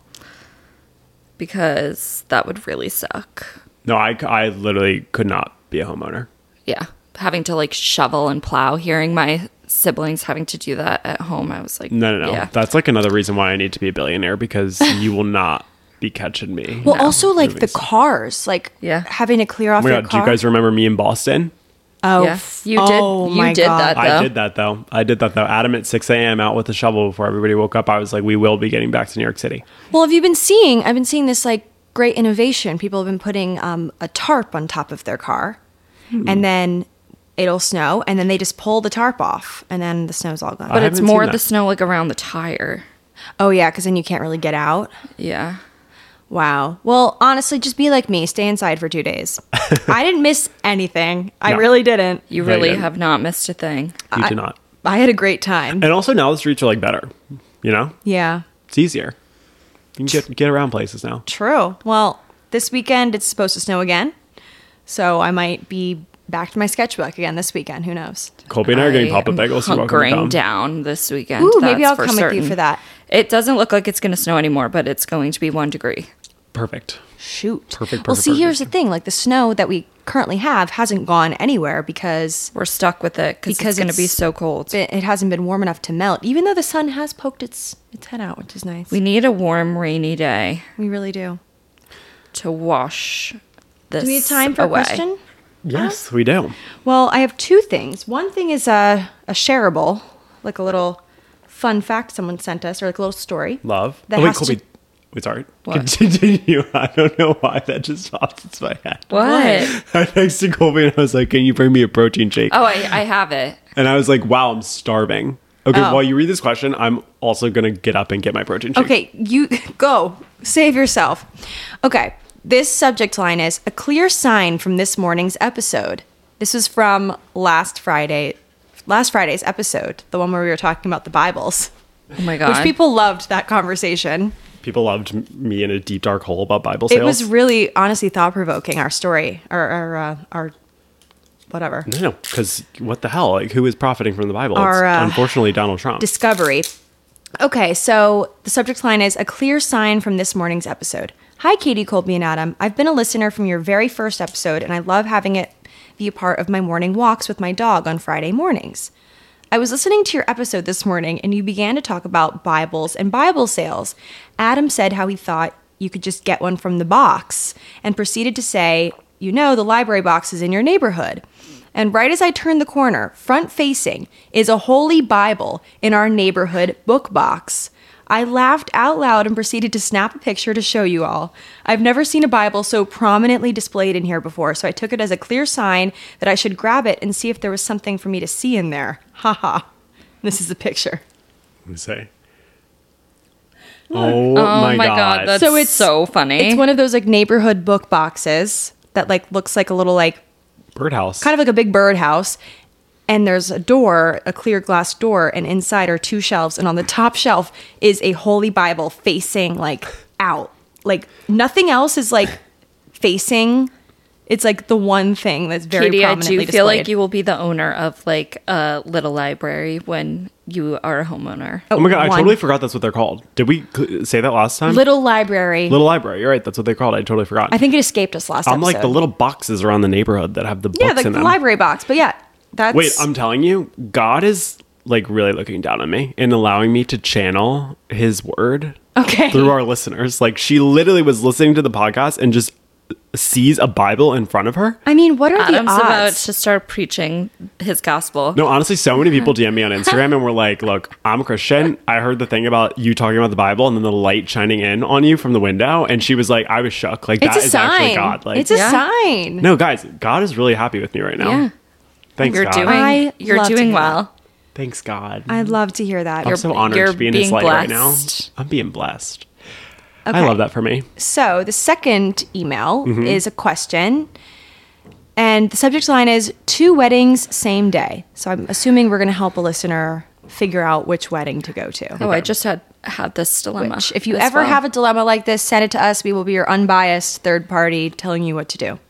because that would really suck. No, I, I literally could not be a homeowner. Yeah, having to like shovel and plow, hearing my siblings having to do that at home, I was like, No, no, no. Yeah. That's like another reason why I need to be a billionaire, because you will not be catching me. Well, No. also like the Movies. cars, like Yeah. having to clear off Oh my your god, do car. you guys remember me in Boston? oh, Yeah. f- You did- oh you my did God. that. I though. did that though. I did that though. Adam at six a.m. out with a shovel before everybody woke up. I was like, we will be getting back to New York City. Well, have you been seeing? I've been seeing this like great innovation. People have been putting um, a tarp on top of their car, Hmm. and then it'll snow, and then they just pull the tarp off, and then the snow's all gone. But I it's haven't more seen the that. snow like around the tire. oh yeah, because then you can't really get out. Yeah. Wow. Well, honestly, just be like me. Stay inside for two days. I didn't miss anything. I No. really didn't. You Very really good. have not missed a thing. You I- do not. I had a great time. And also now the streets are like better. You know, Yeah. it's easier. You can get get around places now. True. Well, this weekend it's supposed to snow again, so I might be back to my sketchbook again this weekend. Who knows? Colby and I are getting I pop up am bagels. So you're welcome to hunkering come. down this weekend. Ooh, maybe that's I'll come with you for that. It doesn't look like it's going to snow anymore, but it's going to be one degree. Perfect. Shoot. Perfect, Well, perfect, see, here's the perfect. thing: like the snow that we currently have hasn't gone anywhere because We're stuck with it because Because it's going to be it's so cold. it it hasn't been warm enough to melt. Even though the sun has poked its its head out, which is nice. We need a warm, rainy day We really do. to wash this Do we have time for away. a question? Yes, we do. Well, I have two things. One thing is a a shareable, like a little fun fact someone sent us, or like a little story. Love. That oh, wait, has to- Colby. Wait, sorry. What? Continue. I don't know why that just popped into my head. What? I texted Colby and I was like, can you bring me a protein shake? Oh, I, I have it. And I was like, wow, I'm starving. Okay, Oh. while you read this question, I'm also going to get up and get my protein shake. Okay, you go. Save yourself. Okay, this subject line is a clear sign from this morning's episode. This was from last Friday, last Friday's episode, the one where we were talking about the Bibles, Oh my God. which people loved that conversation. People loved m- me in a deep, dark hole about Bible sales. It was really, honestly, thought provoking. Our story, our our, uh, our whatever No, no, because what the hell? Like, who is profiting from the Bible? Our, It's uh, unfortunately, Donald Trump. discovery. Okay, so the subject line is a clear sign from this morning's episode. Hi, Katie, Colby, and Adam. I've been a listener from your very first episode, and I love having it be a part of my morning walks with my dog on Friday mornings. I was listening to your episode this morning, and you began to talk about Bibles and Bible sales. Adam said how he thought you could just get one from the box, and proceeded to say, you know, the library box is in your neighborhood. And right as I turned the corner, front facing, is a Holy Bible in our neighborhood book box. I laughed out loud and proceeded to snap a picture to show you all. I've never seen a Bible so prominently displayed in here before, so I took it as a clear sign that I should grab it and see if there was something for me to see in there. Haha. This is the picture. Let me say. Oh, Oh my, my god. god, that's So so, it's- so funny. It's one of those like neighborhood book boxes that like looks like a little like Birdhouse. kind of like a big birdhouse. And there's a door, a clear glass door, and inside are two shelves. And on the top shelf is a Holy Bible facing like out. Like nothing else is like facing. It's like the one thing that's very Katie, I prominently do displayed. feel like you will be the owner of like a little library when you are a homeowner. Oh my god, I one. totally forgot that's what they're called. Did we cl- say that last time? Little library. Little library. You're right. That's what they're called. I totally forgot. I think it escaped us last I'm like episode. the little boxes around the neighborhood that have the books yeah, like in the them. library box. But yeah, that's Wait, I'm telling you, God is like really looking down on me and allowing me to channel his word okay. through our listeners. Like she literally was listening to the podcast and just sees a Bible in front of her. I mean, what are Adam's the about odds? to start preaching his gospel. No, honestly, so many people D M me on Instagram and were like, look, I'm a Christian. I heard the thing about you talking about the Bible and then the light shining in on you from the window. And she was like, I was shook. Like, It's that a is actually sign. God. Like, It's a Yeah. sign. no, guys, God is really happy with me right now. Yeah. Thanks, You're God. doing I you're love to doing hear well. Thanks, God. I'd love to hear that. I'm so honored you're to be in his being light right now. blessed. I'm being blessed. I Okay. love that for me. So the second email Mm-hmm. is a question. And the subject line is two weddings, same day. So I'm assuming we're going to help a listener figure out which wedding to go to. Oh, I just had had this dilemma. Which, if you as ever well. have a dilemma like this, send it to us. We will be your unbiased third party telling you what to do.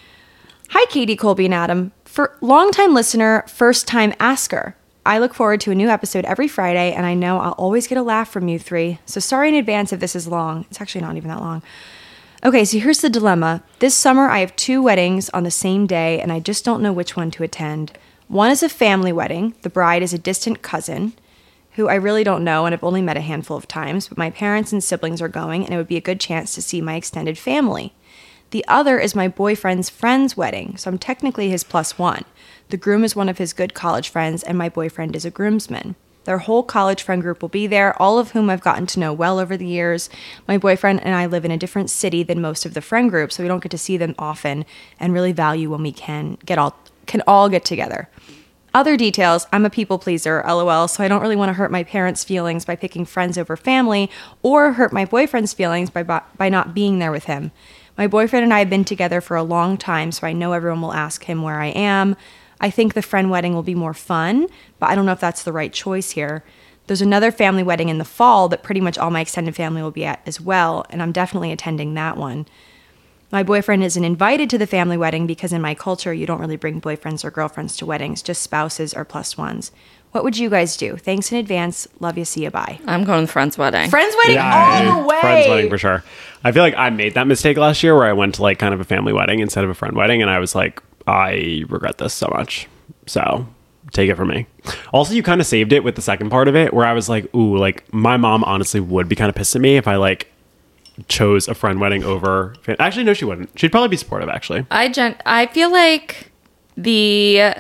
Hi, Katie, Colby, and Adam. For longtime listener, first time asker. I look forward to a new episode every Friday, and I know I'll always get a laugh from you three. So sorry in advance if this is long. It's actually not even that long. Okay, so here's the dilemma. This summer, I have two weddings on the same day, and I just don't know which one to attend. One is a family wedding. The bride is a distant cousin who I really don't know and have only met a handful of times, but my parents and siblings are going, and it would be a good chance to see my extended family. The other is my boyfriend's friend's wedding, so I'm technically his plus one. The groom is one of his good college friends, and my boyfriend is a groomsman. Their whole college friend group will be there, all of whom I've gotten to know well over the years. My boyfriend and I live in a different city than most of the friend group, so we don't get to see them often and really value when we can get all can all get together. Other details, I'm a people pleaser, lol, so I don't really want to hurt my parents' feelings by picking friends over family or hurt my boyfriend's feelings by by not being there with him. My boyfriend and I have been together for a long time, so I know everyone will ask him where I am. I think the friend wedding will be more fun, but I don't know if that's the right choice here. There's another family wedding in the fall that pretty much all my extended family will be at as well, and I'm definitely attending that one. My boyfriend isn't invited to the family wedding because in my culture, you don't really bring boyfriends or girlfriends to weddings, just spouses or plus ones. What would you guys do? Thanks in advance. Love you. See you. Bye. I'm going to the friend's wedding. Friends wedding Yeah, all the way. Friend's wedding for sure. I feel like I made that mistake last year where I went to like kind of a family wedding instead of a friend wedding, and I was like, I regret this so much. So take it from me. Also, you kind of saved it with the second part of it where I was like, ooh, like my mom honestly would be kind of pissed at me if I like chose a friend wedding over. Actually, no, she wouldn't. She'd probably be supportive. Actually, I gen- I feel like the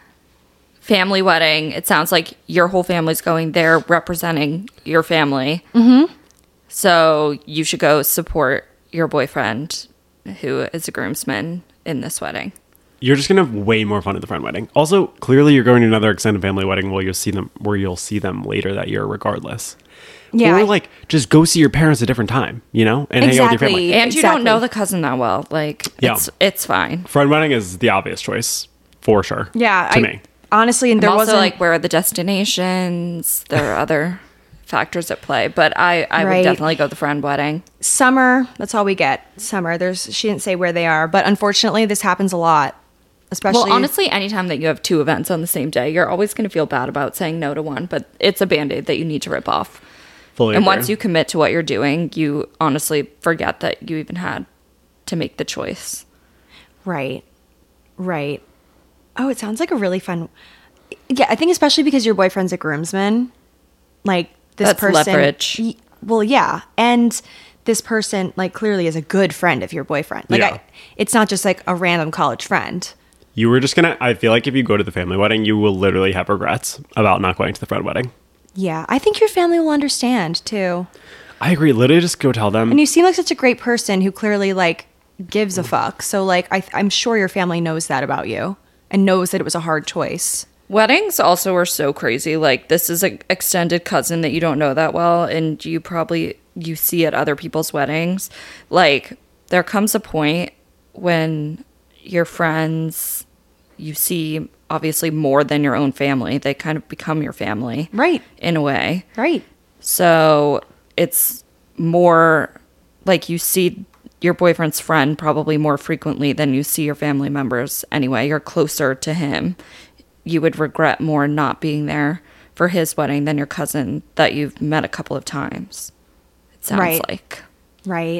family wedding, it sounds like your whole family's going there representing your family. Mm-hmm. So you should go support your boyfriend who is a groomsman in this wedding. you're just gonna have way more fun at the friend wedding. Also, clearly, you're going to another extended family wedding where you'll see them where you'll see them later that year, regardless. Yeah, or I- like just go see your parents a different time, you know, and hang out with your family. Exactly. And you don't know Exactly. the cousin that well. Like, Yeah. it's, it's fine. Friend wedding is the obvious choice for sure. Yeah, to I, me. honestly, and There there also, wasn't like, where are the destinations? There are other factors at play, but I, I Right. would definitely go the friend wedding. summer. That's all we get. Summer. There's she didn't say where they are, but unfortunately, this happens a lot. Especially, Well, honestly, anytime that you have two events on the same day, you're always going to feel bad about saying no to one, but it's a band-aid that you need to rip off. Fully And agree. once you commit to what you're doing, you honestly forget that you even had to make the choice. Right. Right. Oh, it sounds like a really fun. Yeah, I think especially because your boyfriend's a groomsman. Like this That's person. leverage. y- Well, yeah, and this person like clearly is a good friend of your boyfriend. Like, Yeah. I, it's not just like a random college friend. You were just gonna. I feel like if you go to the family wedding, you will literally have regrets about not going to the friend wedding. Yeah, I think your family will understand too. I agree. Literally, just go tell them. And you seem like such a great person who clearly like gives a fuck. So like, I, I'm sure your family knows that about you and knows that it was a hard choice. Weddings also are so crazy. Like, this is an extended cousin that you don't know that well, and you probably you see at other people's weddings. Like, there comes a point when your friends you see obviously more than your own family. They kind of become your family, Right. in a way. Right. So it's more like you see your boyfriend's friend probably more frequently than you see your family members anyway. You're closer to him. You would regret more not being there for his wedding than your cousin that you've met a couple of times. It sounds Right. like. Right.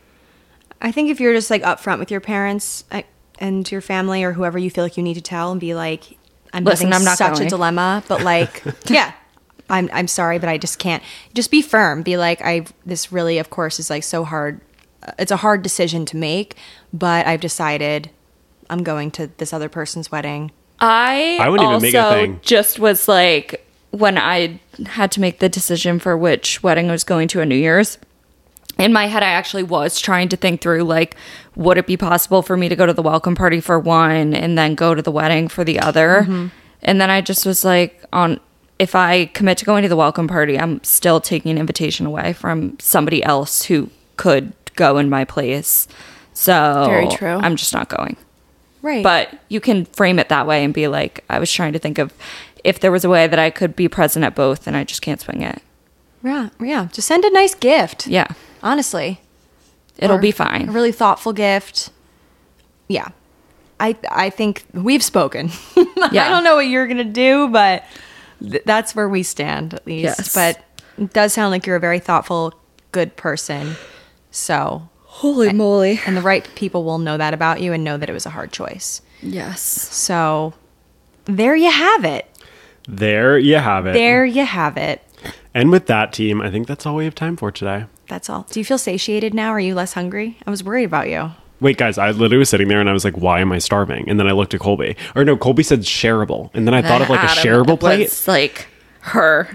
I think if you're just like upfront with your parents uh, and your family or whoever you feel like you need to tell and be like, I'm Listen, having I'm not such going. a dilemma, but like, yeah, I'm I'm sorry, but I just can't. Just be firm. Be like, I this really, of course, is like so hard. Uh, It's a hard decision to make, but I've decided I'm going to this other person's wedding. I, I wouldn't even also make a thing. just was like, when I had to make the decision for which wedding I was going to a New Year's, in my head, I actually was trying to think through, like, would it be possible for me to go to the welcome party for one and then go to the wedding for the other? Mm-hmm. And then I just was like, on if I commit to going to the welcome party, I'm still taking an invitation away from somebody else who could go in my place. So Very true. I'm just not going. Right. But you can frame it that way and be like, I was trying to think of if there was a way that I could be present at both and I just can't swing it. yeah, yeah. Just send a nice gift. Yeah. Honestly. It'll Or be fine. A really thoughtful gift. Yeah. I I think we've spoken. Yeah. I don't know what you're going to do, but th- that's where we stand at least. Yes. But it does sound like you're a very thoughtful, good person. So, Holy moly. and the right people will know that about you and know that it was a hard choice. Yes. So, there you have it. There you have it. There you have it. And with that, team, I think that's all we have time for today. That's all. Do you feel satiated now? Are you less hungry? I was worried about you. Wait, guys, I literally was sitting there and I was like, why am I starving? And then I looked at Colby. Or no, Colby said shareable. And then I thought of like a Adam shareable plate. was like her.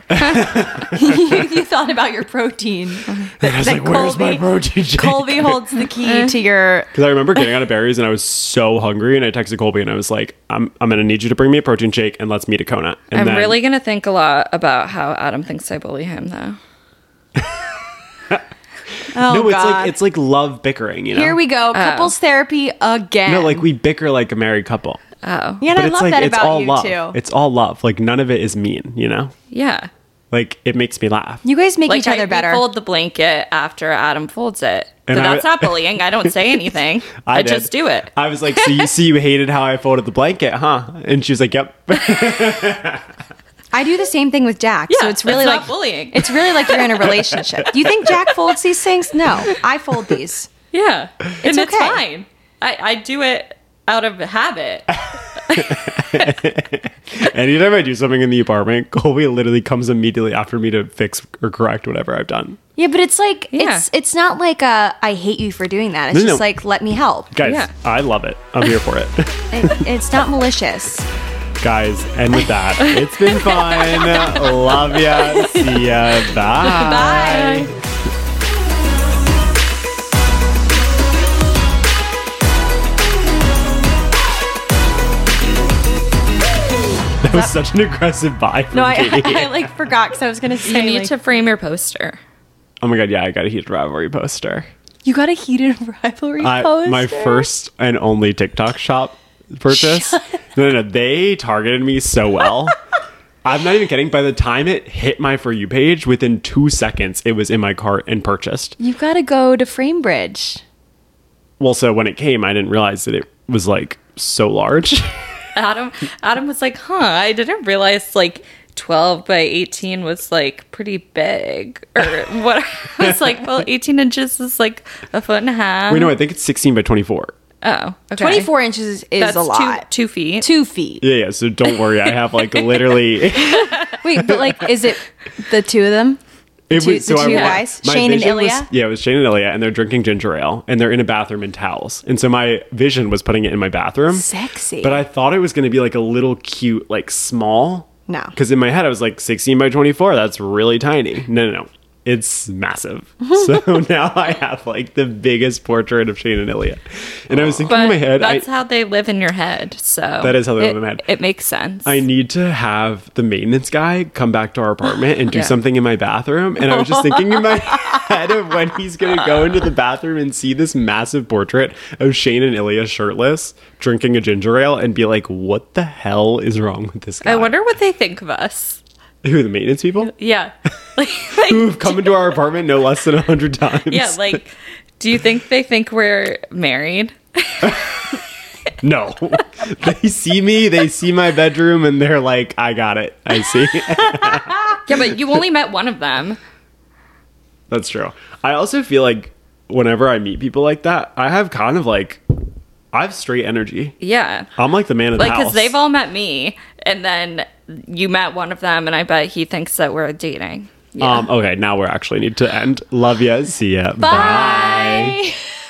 You thought about your protein. And I was like, where's my protein shake? Colby holds the key to your. Because I remember getting out of Barry's and I was so hungry. And I texted Colby and I was like, I'm, I'm going to need you to bring me a protein shake and let's meet a Kona. And I'm then, really going to think a lot about how Adam thinks I bully him, though. Oh, No, it's God. like it's like love bickering, you know? Here we go. Couples therapy again. No, like we bicker like a married couple. Oh. Yeah, and But I it's love like that it's about all you love. too. It's all love. Like none of it is mean, you know? Yeah. Like it makes me laugh. You guys make Like, each other I better. fold the blanket after Adam folds it. And but I- that's not bullying. I don't say anything. I, I did. just do it. I was like, so you see you hated how I folded the blanket, huh? And she was like, yep. I do the same thing with Jack. so Yeah, it's really that's like not bullying. It's really like you're in a relationship. Do you think Jack folds these things? No, I fold these. Yeah. and it's okay. fine. I, I do it out of habit. Anytime I do something in the apartment, Colby literally comes immediately after me to fix or correct whatever I've done. Yeah, but it's like Yeah. it's it's not like a I hate you for doing that. It's No, no. just like let me help. Guys, Yeah. I love it. I'm here for it. It, it's not malicious. Guys, and with that, it's been fun. Love ya. See ya. Bye. Bye. That was such an aggressive bye from No, I, Katie. I, like forgot because I was gonna You say need like, to frame your poster. Oh my god, yeah, I got a heated rivalry poster. you got a heated rivalry I, poster. my first and only TikTok shop purchase. No, no, no, they targeted me so well. I'm not even kidding. By the time it hit my For You page, within two seconds, it was in my cart and purchased. You got to go to Framebridge. Well, so when it came, I didn't realize that it was like so large. Adam Adam was like, huh, I didn't realize like twelve by eighteen was like pretty big. Or what? I was like, well, eighteen inches is like a foot and a half. Wait, no, I think it's sixteen by twenty-four. Oh, okay. twenty-four inches is That's a lot. Two, two feet. Two feet. Yeah, yeah. So don't worry. I have like literally. Wait, but like, is it the two of them? It Two- was, the so two I, guys? my Shane and vision was- Ilya? yeah, it was Shane and Ilya, and they're drinking ginger ale, and they're in a bathroom in towels. And so my vision was putting it in my bathroom. Sexy. But I thought it was going to be like a little cute, like small. No. Because in my head, I was like sixteen by twenty-four. That's really tiny. No, no, no. It's massive. So now I have like the biggest portrait of Shane and Ilya. And I was thinking But in my head, I, that's how they live in your head. So That is how they it, live in my head. It makes sense. I need to have the maintenance guy come back to our apartment and do Yeah. something in my bathroom. And I was just thinking in my head of when he's going to go into the bathroom and see this massive portrait of Shane and Ilya shirtless, drinking a ginger ale, and be like, what the hell is wrong with this guy? I wonder what they think of us. Who, the maintenance people? Yeah. Like, like Who've come into our apartment no less than a hundred times. yeah, like, do you think they think we're married? No. They see me, they see my bedroom, and they're like, I got it. I see. Yeah, but you only met one of them. That's true. I also feel like whenever I meet people like that, I have kind of like, I have straight energy. Yeah. I'm like the man of the Like, house. because they've all met me, and then you met one of them, and I bet he thinks that we're dating. Yeah. Um, okay, now we actually need to end. Love ya. See ya. Bye.